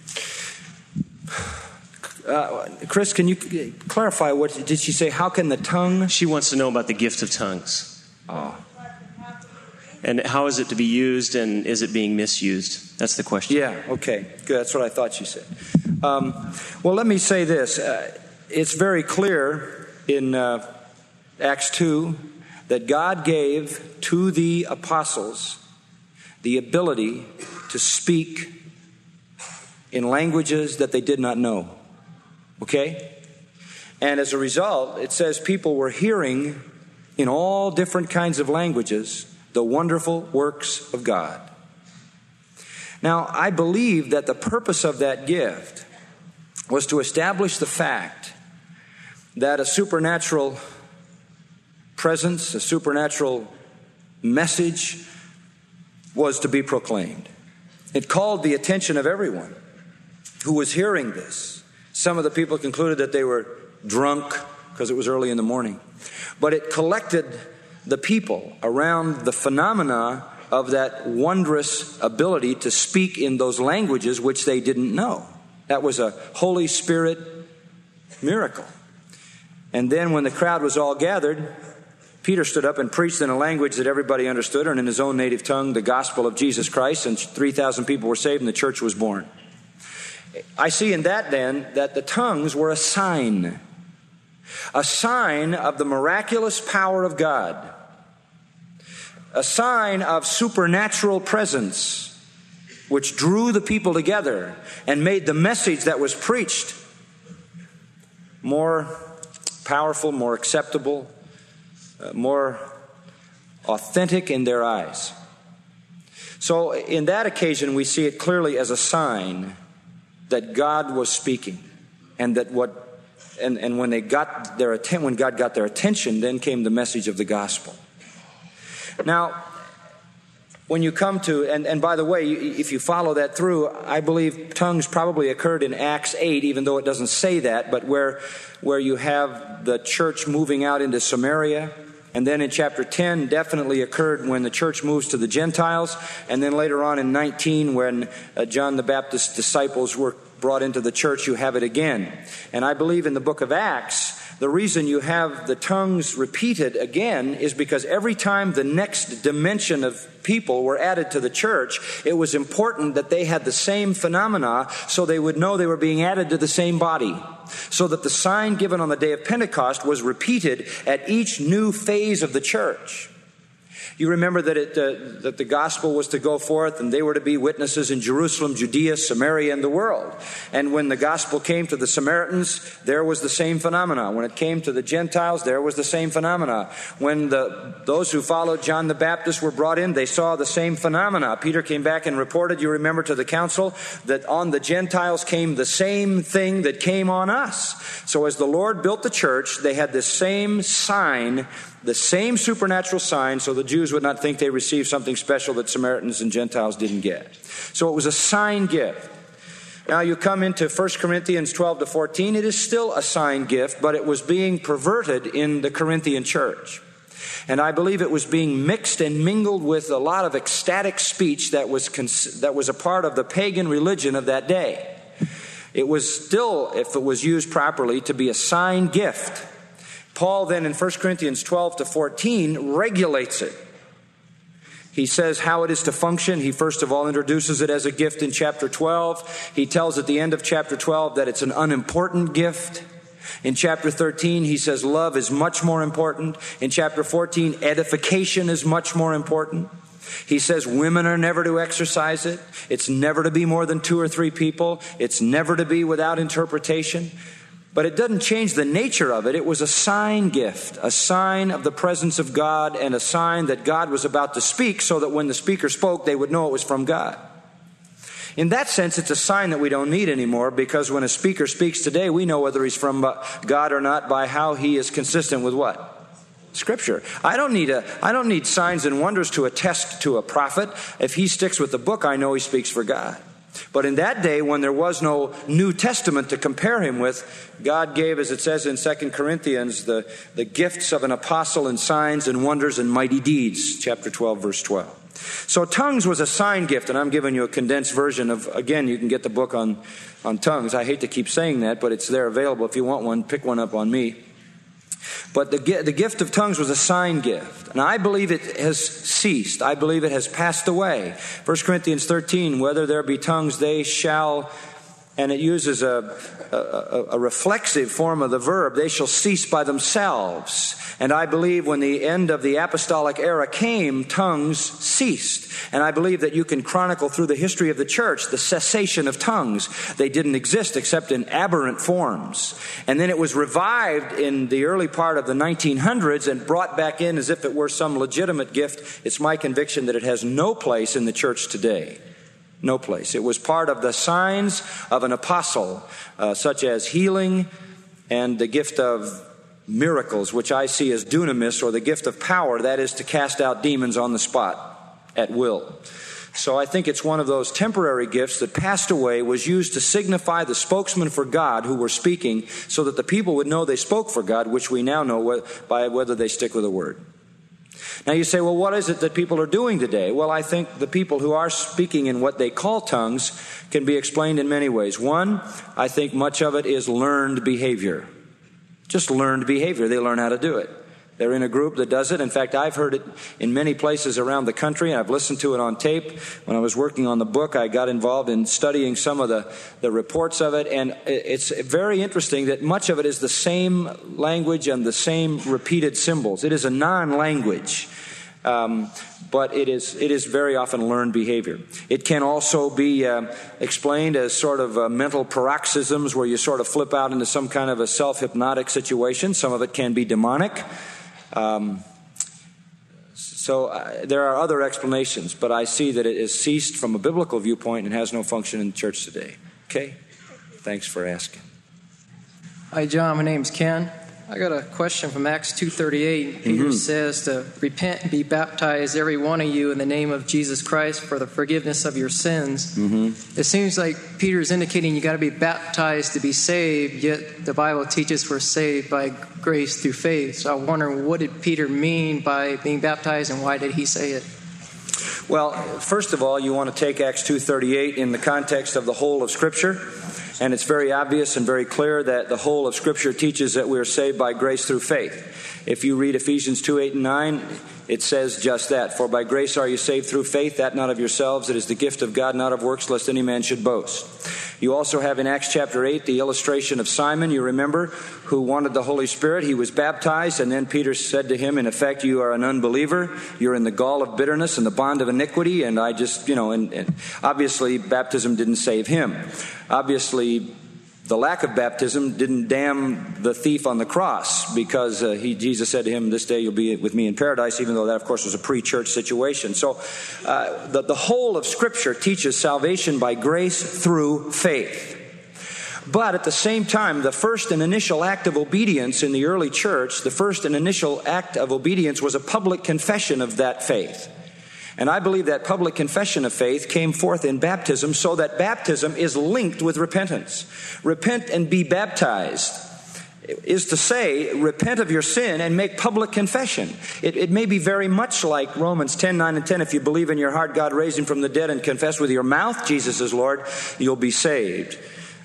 C: Chris, can you clarify what did she say? How can the tongue?
L: She wants to know about the gift of tongues.
C: Oh.
L: And how is it to be used, and is it being misused? That's the question.
C: Yeah, okay. Good. That's what I thought she said. Well, let me say this. It's very clear in Acts 2 that God gave to the apostles the ability to speak in languages that they did not know. Okay? And as a result, it says people were hearing in all different kinds of languages the wonderful works of God. Now, I believe that the purpose of that gift was to establish the fact that a supernatural presence, a supernatural message was to be proclaimed. It called the attention of everyone who was hearing this. Some of the people concluded that they were drunk because it was early in the morning. But it collected the people around the phenomena of that wondrous ability to speak in those languages which they didn't know. That was a Holy Spirit miracle. And then when the crowd was all gathered, Peter stood up and preached in a language that everybody understood, and in his own native tongue, the gospel of Jesus Christ, and 3,000 people were saved, and the church was born. I see in that then that the tongues were a sign of the miraculous power of God, a sign of supernatural presence, which drew the people together and made the message that was preached more powerful, more acceptable, more authentic in their eyes. So in that occasion, we see it clearly as a sign that God was speaking, and that what And when they got their when God got their attention, then came the message of the gospel. Now, when you come to, and by the way, if you follow that through, I believe tongues probably occurred in Acts 8, even though it doesn't say that, but where you have the church moving out into Samaria. And then in chapter 10, definitely occurred when the church moves to the Gentiles. And then later on in 19, when John the Baptist's disciples were brought into the church, you have it again. And I believe in the book of Acts, the reason you have the tongues repeated again is because every time the next dimension of people were added to the church, it was important that they had the same phenomena so they would know they were being added to the same body. So that the sign given on the day of Pentecost was repeated at each new phase of the church. You remember that that the gospel was to go forth and they were to be witnesses in Jerusalem, Judea, Samaria, and the world. And when the gospel came to the Samaritans, there was the same phenomena. When it came to the Gentiles, there was the same phenomena. When those who followed John the Baptist were brought in, they saw the same phenomena. Peter came back and reported, you remember, to the council that on the Gentiles came the same thing that came on us. So as the Lord built the church, they had this same sign, the same supernatural sign, so the Jews would not think they received something special that Samaritans and Gentiles didn't get. So it was a sign gift. Now you come into 1 Corinthians 12 to 14, it is still a sign gift, but it was being perverted in the Corinthian church. And I believe it was being mixed and mingled with a lot of ecstatic speech that was a part of the pagan religion of that day. It was still, if it was used properly, to be a sign gift. Paul then in 1 Corinthians 12 to 14 regulates it. He says how it is to function. He first of all introduces it as a gift in chapter 12. He tells at the end of chapter 12 that it's an unimportant gift. In chapter 13, he says love is much more important. In chapter 14, edification is much more important. He says women are never to exercise it. It's never to be more than 2 or 3 people. It's never to be without interpretation. But it doesn't change the nature of it. It was a sign gift, a sign of the presence of God and a sign that God was about to speak so that when the speaker spoke, they would know it was from God. In that sense, it's a sign that we don't need anymore because when a speaker speaks today, we know whether he's from God or not by how he is consistent with what? Scripture. I don't need signs and wonders to attest to a prophet. If he sticks with the book, I know he speaks for God. But in that day, when there was no New Testament to compare him with, God gave, as it says in 2 Corinthians, the gifts of an apostle and signs and wonders and mighty deeds, chapter 12, verse 12. So tongues was a sign gift, and I'm giving you a condensed version of, again, you can get the book on tongues. I hate to keep saying that, but it's there available. If you want one, pick one up on me. But the gift of tongues was a sign gift. And I believe it has ceased. I believe it has passed away. 1 Corinthians 13, whether there be tongues, they shall, and it uses a reflexive form of the verb, they shall cease by themselves. And I believe when the end of the apostolic era came, tongues ceased. And I believe that you can chronicle through the history of the church the cessation of tongues. They didn't exist except in aberrant forms. And then it was revived in the early part of the 1900s and brought back in as if it were some legitimate gift. It's my conviction that it has no place in the church today. No place. It was part of the signs of an apostle, such as healing and the gift of miracles, which I see as dunamis, or the gift of power, that is to cast out demons on the spot at will. So I think it's one of those temporary gifts that passed away, was used to signify the spokesman for God who were speaking so that the people would know they spoke for God, which we now know by whether they stick with the word. Now you say, well, what is it that people are doing today? Well, I think the people who are speaking in what they call tongues can be explained in many ways. One, I think much of it is learned behavior. Just learned behavior. They learn how to do it. They're in a group that does it. In fact, I've heard it in many places around the country, and I've listened to it on tape. When I was working on the book, I got involved in studying some of the reports of it, and it's very interesting that much of it is the same language and the same repeated symbols. It is a non-language, but it is very often learned behavior. It can also be explained as sort of mental paroxysms where you sort of flip out into some kind of a self-hypnotic situation. Some of it can be demonic. So there are other explanations, but I see that it has ceased from a biblical viewpoint and has no function in the church today. Okay? Thanks for asking.
M: Hi, John. My name's Ken. I got a question from Acts 2:38. Peter says to repent and be baptized, every one of you, in the name of Jesus Christ for the forgiveness of your sins. It seems like Peter's indicating you got to be baptized to be saved, yet the Bible teaches we're saved by grace through faith. So I wonder, what did Peter mean by being baptized, and why did he say it?
C: Well, first of all, you want to take Acts 2:38 in the context of the whole of Scripture. And it's very obvious and very clear that the whole of Scripture teaches that we are saved by grace through faith. If you read Ephesians 2:8 and 9, it says just that. For by grace are you saved through faith, that not of yourselves. It is the gift of God, not of works, lest any man should boast. You also have in Acts chapter 8 the illustration of Simon, you remember, who wanted the Holy Spirit. He was baptized, and then Peter said to him, in effect, you are an unbeliever. You're in the gall of bitterness and the bond of iniquity. And I just, and obviously baptism didn't save him. Obviously, the lack of baptism didn't damn the thief on the cross, because Jesus said to him, this day you'll be with me in paradise, even though that, of course, was a pre-church situation. So the whole of Scripture teaches salvation by grace through faith. But at the same time, the first and initial act of obedience in the early church, the first and initial act of obedience was a public confession of that faith. And I believe that public confession of faith came forth in baptism, so that baptism is linked with repentance. Repent and be baptized is to say, repent of your sin and make public confession. It may be very much like Romans 10:9 and 10. If you believe in your heart God raised him from the dead and confess with your mouth Jesus is Lord, you'll be saved.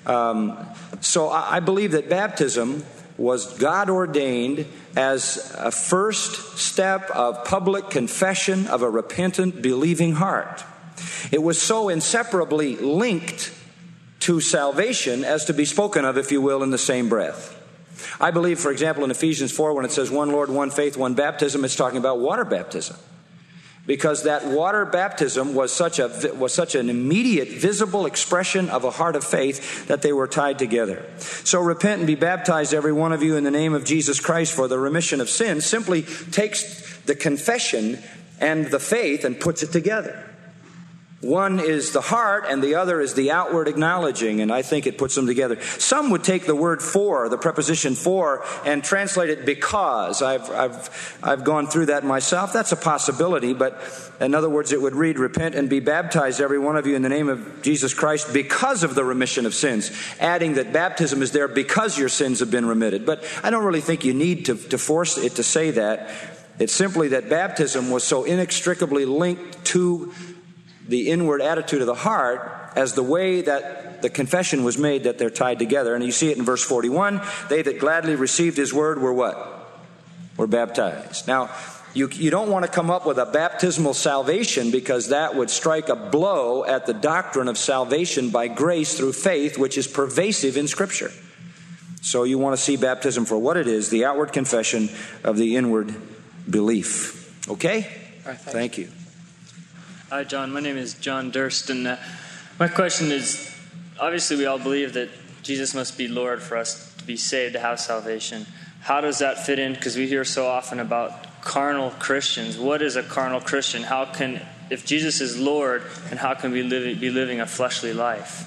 C: So I believe that baptism was God ordained as a first step of public confession of a repentant, believing heart. It was so inseparably linked to salvation as to be spoken of, if you will, in the same breath. I believe, for example, in Ephesians 4, when it says one Lord, one faith, one baptism, it's talking about water baptism. Because that water baptism was such an immediate, visible expression of a heart of faith that they were tied together. So repent and be baptized, every one of you, in the name of Jesus Christ for the remission of sins, simply takes the confession and the faith and puts it together. One is the heart and the other is the outward acknowledging, and I think it puts them together. Some would take the word for, the preposition for, and translate it because. I've gone through that myself. That's a possibility, but in other words, it would read, repent and be baptized, every one of you, in the name of Jesus Christ because of the remission of sins, adding that baptism is there because your sins have been remitted. But I don't really think you need to force it to say that. It's simply that baptism was so inextricably linked to the inward attitude of the heart as the way that the confession was made, that they're tied together. And you see it in verse 41. They that gladly received his word were what? Were baptized. Now, you don't want to come up with a baptismal salvation, because that would strike a blow at the doctrine of salvation by grace through faith, which is pervasive in Scripture. So you want to see baptism for what it is, the outward confession of the inward belief. Okay?
N: All right,
C: thank you.
N: Hi, John. My name is John Durst, and my question is, obviously we all believe that Jesus must be Lord for us to be saved, to have salvation. How does that fit in? Because we hear so often about carnal Christians. What is a carnal Christian? If Jesus is Lord, and how can we be living a fleshly life?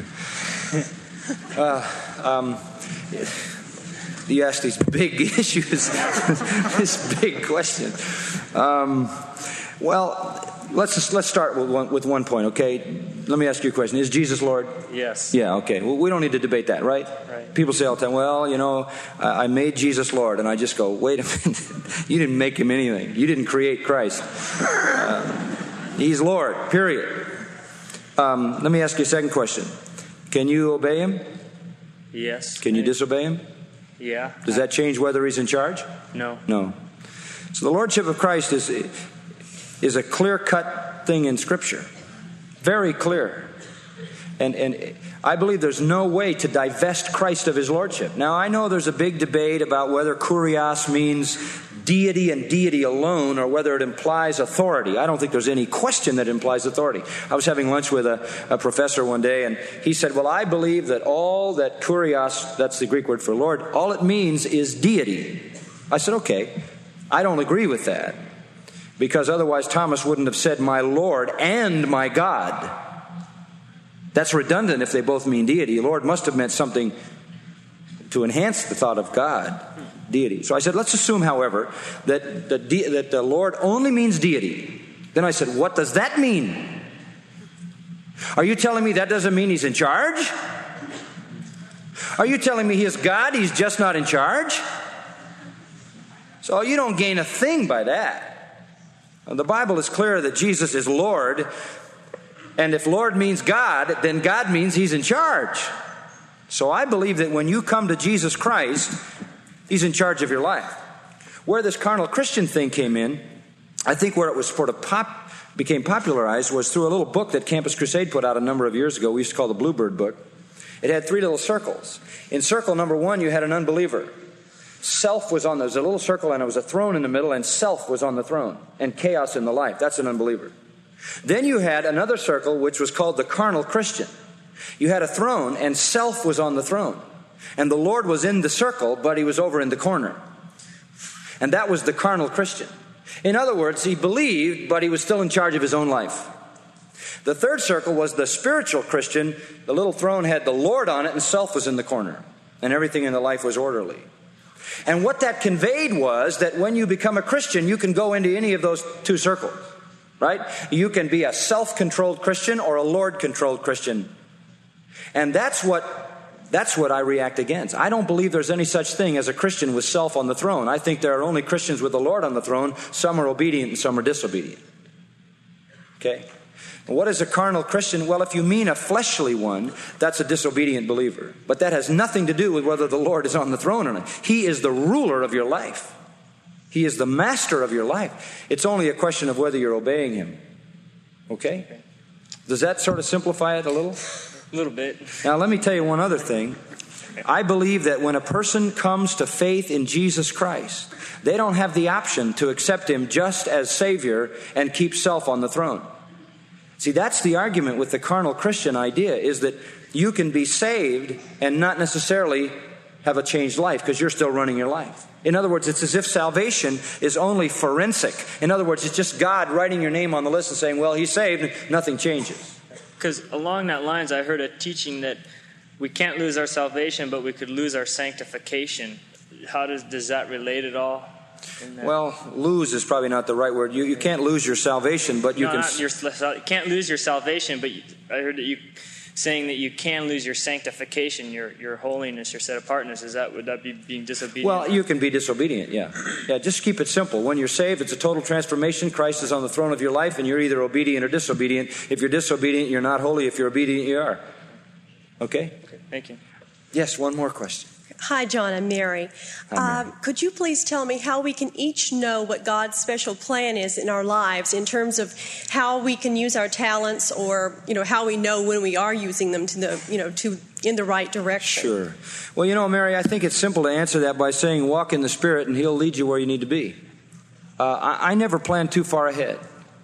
C: You ask these big issues, this big question. Let's start with one point, okay? Let me ask you a question. Is Jesus Lord?
N: Yes.
C: Yeah, okay. Well, we don't need to debate that, right?
N: Right.
C: People say all the time, well, I made Jesus Lord. And I just go, wait a minute. You didn't make him anything. You didn't create Christ. He's Lord, period. Let me ask you a second question. Can you obey him?
N: Yes.
C: Can you disobey him?
N: Yeah.
C: Does that change whether he's in charge?
N: No.
C: No. So the Lordship of Christ is a clear-cut thing in Scripture. Very clear. And I believe there's no way to divest Christ of his Lordship. Now, I know there's a big debate about whether kurios means deity and deity alone, or whether it implies authority. I don't think there's any question that it implies authority. I was having lunch with a professor one day, and he said, well, I believe that all that kurios, that's the Greek word for Lord, all it means is deity. I said, okay, I don't agree with that, because otherwise Thomas wouldn't have said, my Lord and my God. That's redundant if they both mean deity. Lord must have meant something to enhance the thought of God, deity. So I said, let's assume, however, that the Lord only means deity. Then I said, what does that mean? Are you telling me that doesn't mean he's in charge? Are you telling me he is God, he's just not in charge? So you don't gain a thing by that. The Bible is clear that Jesus is Lord, and if Lord means God, then God means he's in charge. So I believe that when you come to Jesus Christ, he's in charge of your life. Where this carnal Christian thing came in, I think where it was sort of became popularized was through a little book that Campus Crusade put out a number of years ago. We used to call the Bluebird book. It had 3 little circles. In circle number 1, you had an unbeliever. Self was on there. There was a little circle and there was a throne in the middle, and self was on the throne, and chaos in the life. That's an unbeliever. Then you had another circle which was called the carnal Christian. You had a throne and self was on the throne. And the Lord was in the circle, but he was over in the corner. And that was the carnal Christian. In other words, he believed, but he was still in charge of his own life. The third circle was the spiritual Christian. The little throne had the Lord on it, and self was in the corner. And everything in the life was orderly. And what that conveyed was that when you become a Christian, you can go into any of those 2 circles. Right? You can be a self-controlled Christian or a Lord-controlled Christian. And that's what I react against. I don't believe there's any such thing as a Christian with self on the throne. I think there are only Christians with the Lord on the throne. Some are obedient and some are disobedient. Okay? And what is a carnal Christian? Well, if you mean a fleshly one, that's a disobedient believer. But that has nothing to do with whether the Lord is on the throne or not. He is the ruler of your life. He is the master of your life. It's only a question of whether you're obeying him. Okay? Does that sort of simplify it a little?
N: A little bit.
C: Now, let me tell you one other thing. I believe that when a person comes to faith in Jesus Christ, they don't have the option to accept him just as Savior and keep self on the throne. See, that's the argument with the carnal Christian idea, is that you can be saved and not necessarily have a changed life because you're still running your life. In other words, it's as if salvation is only forensic. In other words, it's just God writing your name on the list and saying, well, he's saved, nothing changes.
N: Because along that lines, I heard a teaching that we can't lose our salvation, but we could lose our sanctification. How does that relate at all?
C: Well, lose is probably not the right word. You can't lose your salvation, but you can...
N: You can't lose your salvation, but I heard that you saying that you can lose your sanctification, your holiness, your set-apartness. Would that be being disobedient?
C: Well, you can be disobedient, yeah. Yeah, just keep it simple. When you're saved, it's a total transformation. Christ is on the throne of your life, and you're either obedient or disobedient. If you're disobedient, you're not holy. If you're obedient, you are. Okay?
N: Thank you.
C: Yes, one more question.
O: Hi, John. I'm Mary.
C: Hi, Mary.
O: Could you please tell me how we can each know what God's special plan is in our lives in terms of how we can use our talents, or how we know when we are using them in the right direction?
C: Sure. Well, Mary, I think it's simple to answer that by saying walk in the Spirit, and He'll lead you where you need to be. I never plan too far ahead.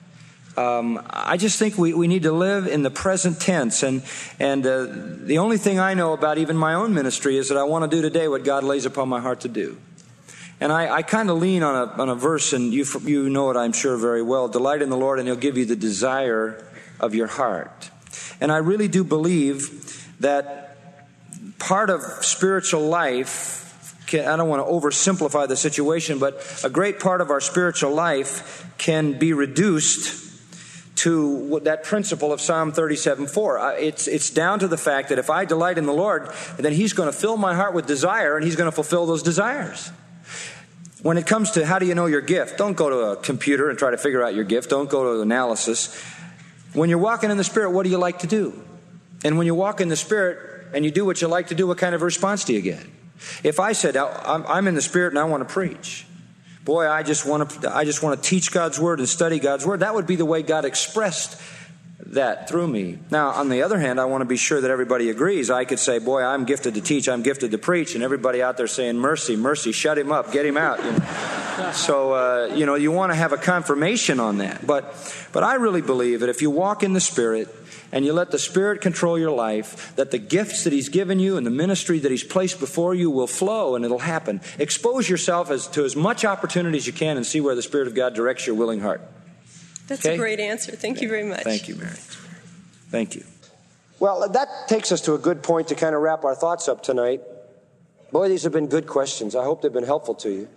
C: I just think we need to live in the present tense, and the only thing I know about even my own ministry is that I want to do today what God lays upon my heart to do. And I kind of lean on a verse, and you know it, I'm sure, very well. Delight in the Lord, and He'll give you the desire of your heart. And I really do believe that part of spiritual life, I don't want to oversimplify the situation, but a great part of our spiritual life can be reduced to that principle of Psalm 37:4. It's down to the fact that if I delight in the Lord, then He's going to fill my heart with desire, and He's going to fulfill those desires. When it comes to how do you know your gift, don't go to a computer and try to figure out your gift. Don't go to analysis. When you're walking in the Spirit, what do you like to do? And when you walk in the Spirit and you do what you like to do, what kind of response do you get? If I said, I'm in the Spirit and I want to preach, boy, I just want to teach God's Word and study God's Word, that would be the way God expressed that through me. Now, on the other hand, I want to be sure that everybody agrees. I could say, boy, I'm gifted to teach, I'm gifted to preach, and everybody out there saying, mercy, mercy, shut him up, get him out. So, you want to have a confirmation on that. But I really believe that if you walk in the Spirit and you let the Spirit control your life, that the gifts that He's given you and the ministry that He's placed before you will flow, and it'll happen. Expose yourself to as much opportunity as you can and see where the Spirit of God directs your willing heart.
O: That's a great answer. Thank you very much.
C: Thank you, Mary. Thank you. Well, that takes us to a good point to kind of wrap our thoughts up tonight. Boy, these have been good questions. I hope they've been helpful to you.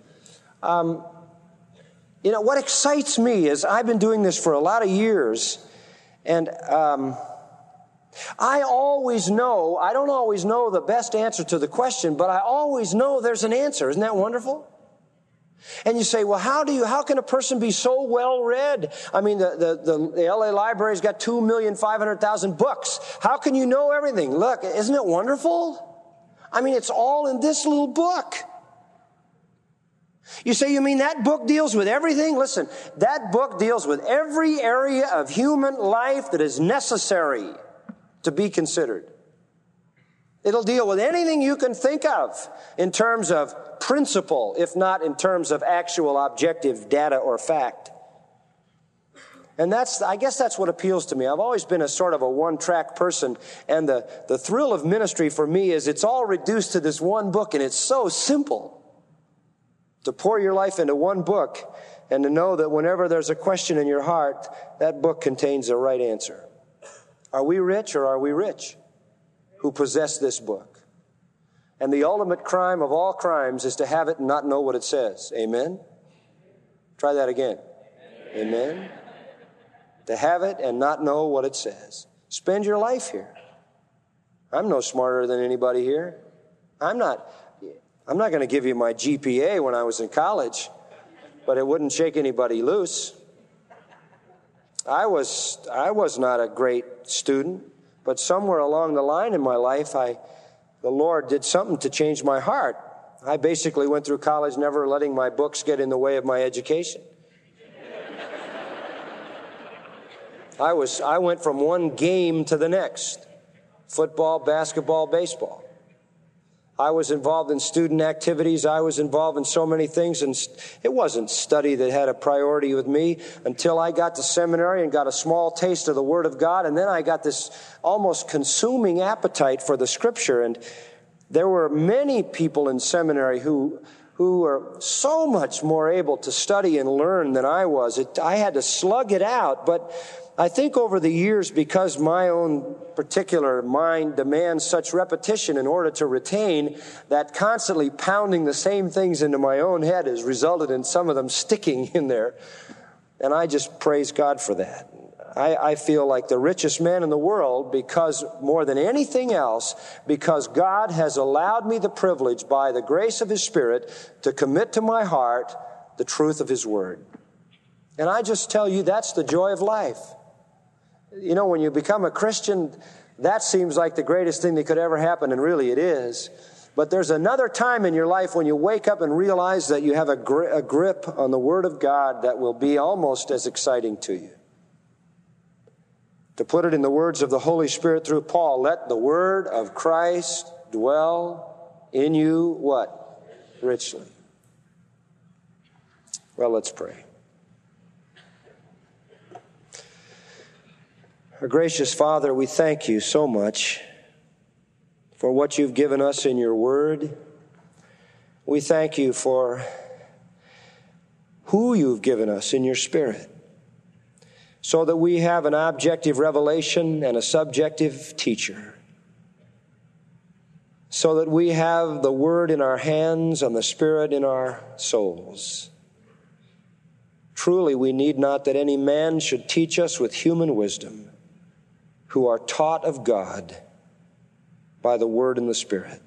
C: What excites me is I've been doing this for a lot of years, and I don't always know the best answer to the question, but I always know there's an answer. Isn't that wonderful? And you say, well, how can a person be so well read? I mean, the LA Library's got 2,500,000 books. How can you know everything? Look, isn't it wonderful? I mean, it's all in this little book. You say, you mean that book deals with everything? Listen, that book deals with every area of human life that is necessary to be considered. It'll deal with anything you can think of in terms of principle, if not in terms of actual objective data or fact. And I guess that's what appeals to me. I've always been a sort of a one-track person, and the thrill of ministry for me is it's all reduced to this one book, and it's so simple to pour your life into one book and to know that whenever there's a question in your heart, that book contains the right answer. Are we rich or are we rich who possess this book? And the ultimate crime of all crimes is to have it and not know what it says. Amen? Try that again. Amen? To have it and not know what it says. Spend your life here. I'm no smarter than anybody here. I'm not going to give you my GPA when I was in college, but it wouldn't shake anybody loose. I was not a great student, but somewhere along the line in my life, the Lord did something to change my heart. I basically went through college never letting my books get in the way of my education. I went from one game to the next. Football, basketball, baseball. I was involved in student activities. I was involved in so many things, and it wasn't study that had a priority with me until I got to seminary and got a small taste of the Word of God, and then I got this almost consuming appetite for the Scripture. And there were many people in seminary who were so much more able to study and learn than I was. I had to slug it out, but I think over the years, because my own particular mind demands such repetition in order to retain, that constantly pounding the same things into my own head has resulted in some of them sticking in there. And I just praise God for that. I feel like the richest man in the world because, more than anything else, because God has allowed me the privilege by the grace of His Spirit to commit to my heart the truth of His Word. And I just tell you, that's the joy of life. You know, when you become a Christian, that seems like the greatest thing that could ever happen, and really it is. But there's another time in your life when you wake up and realize that you have a grip on the Word of God that will be almost as exciting to you. To put it in the words of the Holy Spirit through Paul, let the Word of Christ dwell in you, what? Richly. Well, let's pray. Our gracious Father, we thank you so much for what you've given us in your word. We thank you for who you've given us in your Spirit, so that we have an objective revelation and a subjective teacher, so that we have the Word in our hands and the Spirit in our souls. Truly, we need not that any man should teach us with human wisdom, who are taught of God by the Word and the Spirit.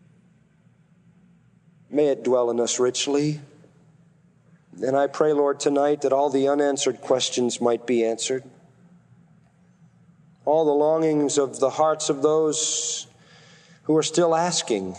C: May it dwell in us richly. And I pray, Lord, tonight that all the unanswered questions might be answered. All the longings of the hearts of those who are still asking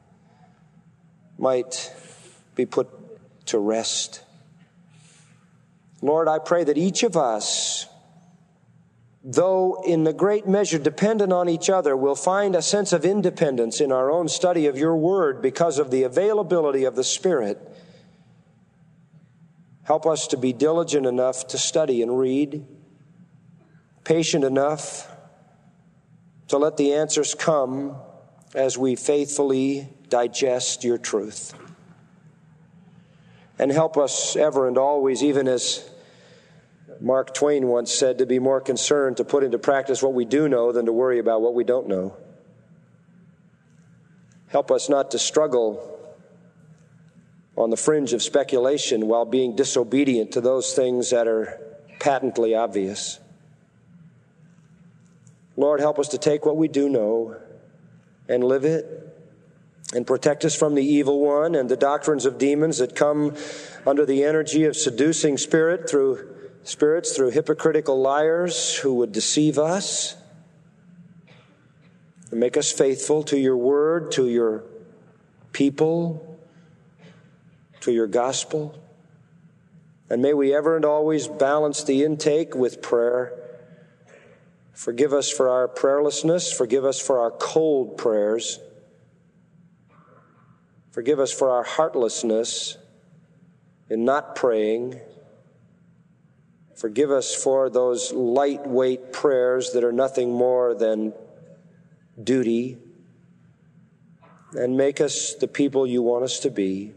C: might be put to rest. Lord, I pray that each of us, though in the great measure dependent on each other, will find a sense of independence in our own study of your word because of the availability of the Spirit. Help us to be diligent enough to study and read, patient enough to let the answers come as we faithfully digest your truth. And help us ever and always, even as Mark Twain once said, to be more concerned to put into practice what we do know than to worry about what we don't know. Help us not to struggle on the fringe of speculation while being disobedient to those things that are patently obvious. Lord, help us to take what we do know and live it, and protect us from the evil one and the doctrines of demons that come under the energy of seducing spirits through hypocritical liars who would deceive us. And make us faithful to your word, to your people, to your gospel. And may we ever and always balance the intake with prayer. Forgive us for our prayerlessness. Forgive us for our cold prayers. Forgive us for our heartlessness in not praying. Forgive us for those lightweight prayers that are nothing more than duty. And make us the people you want us to be.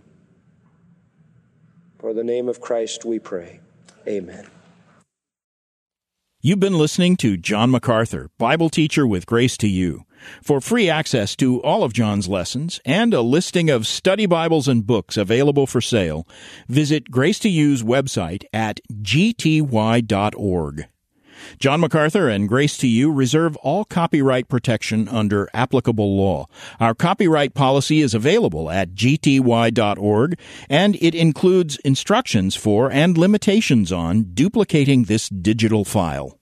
C: For the name of Christ we pray. Amen.
A: You've been listening to John MacArthur, Bible teacher with Grace to You. For free access to all of John's lessons and a listing of study Bibles and books available for sale, visit Grace to You's website at gty.org. John MacArthur and Grace to You reserve all copyright protection under applicable law. Our copyright policy is available at gty.org, and it includes instructions for and limitations on duplicating this digital file.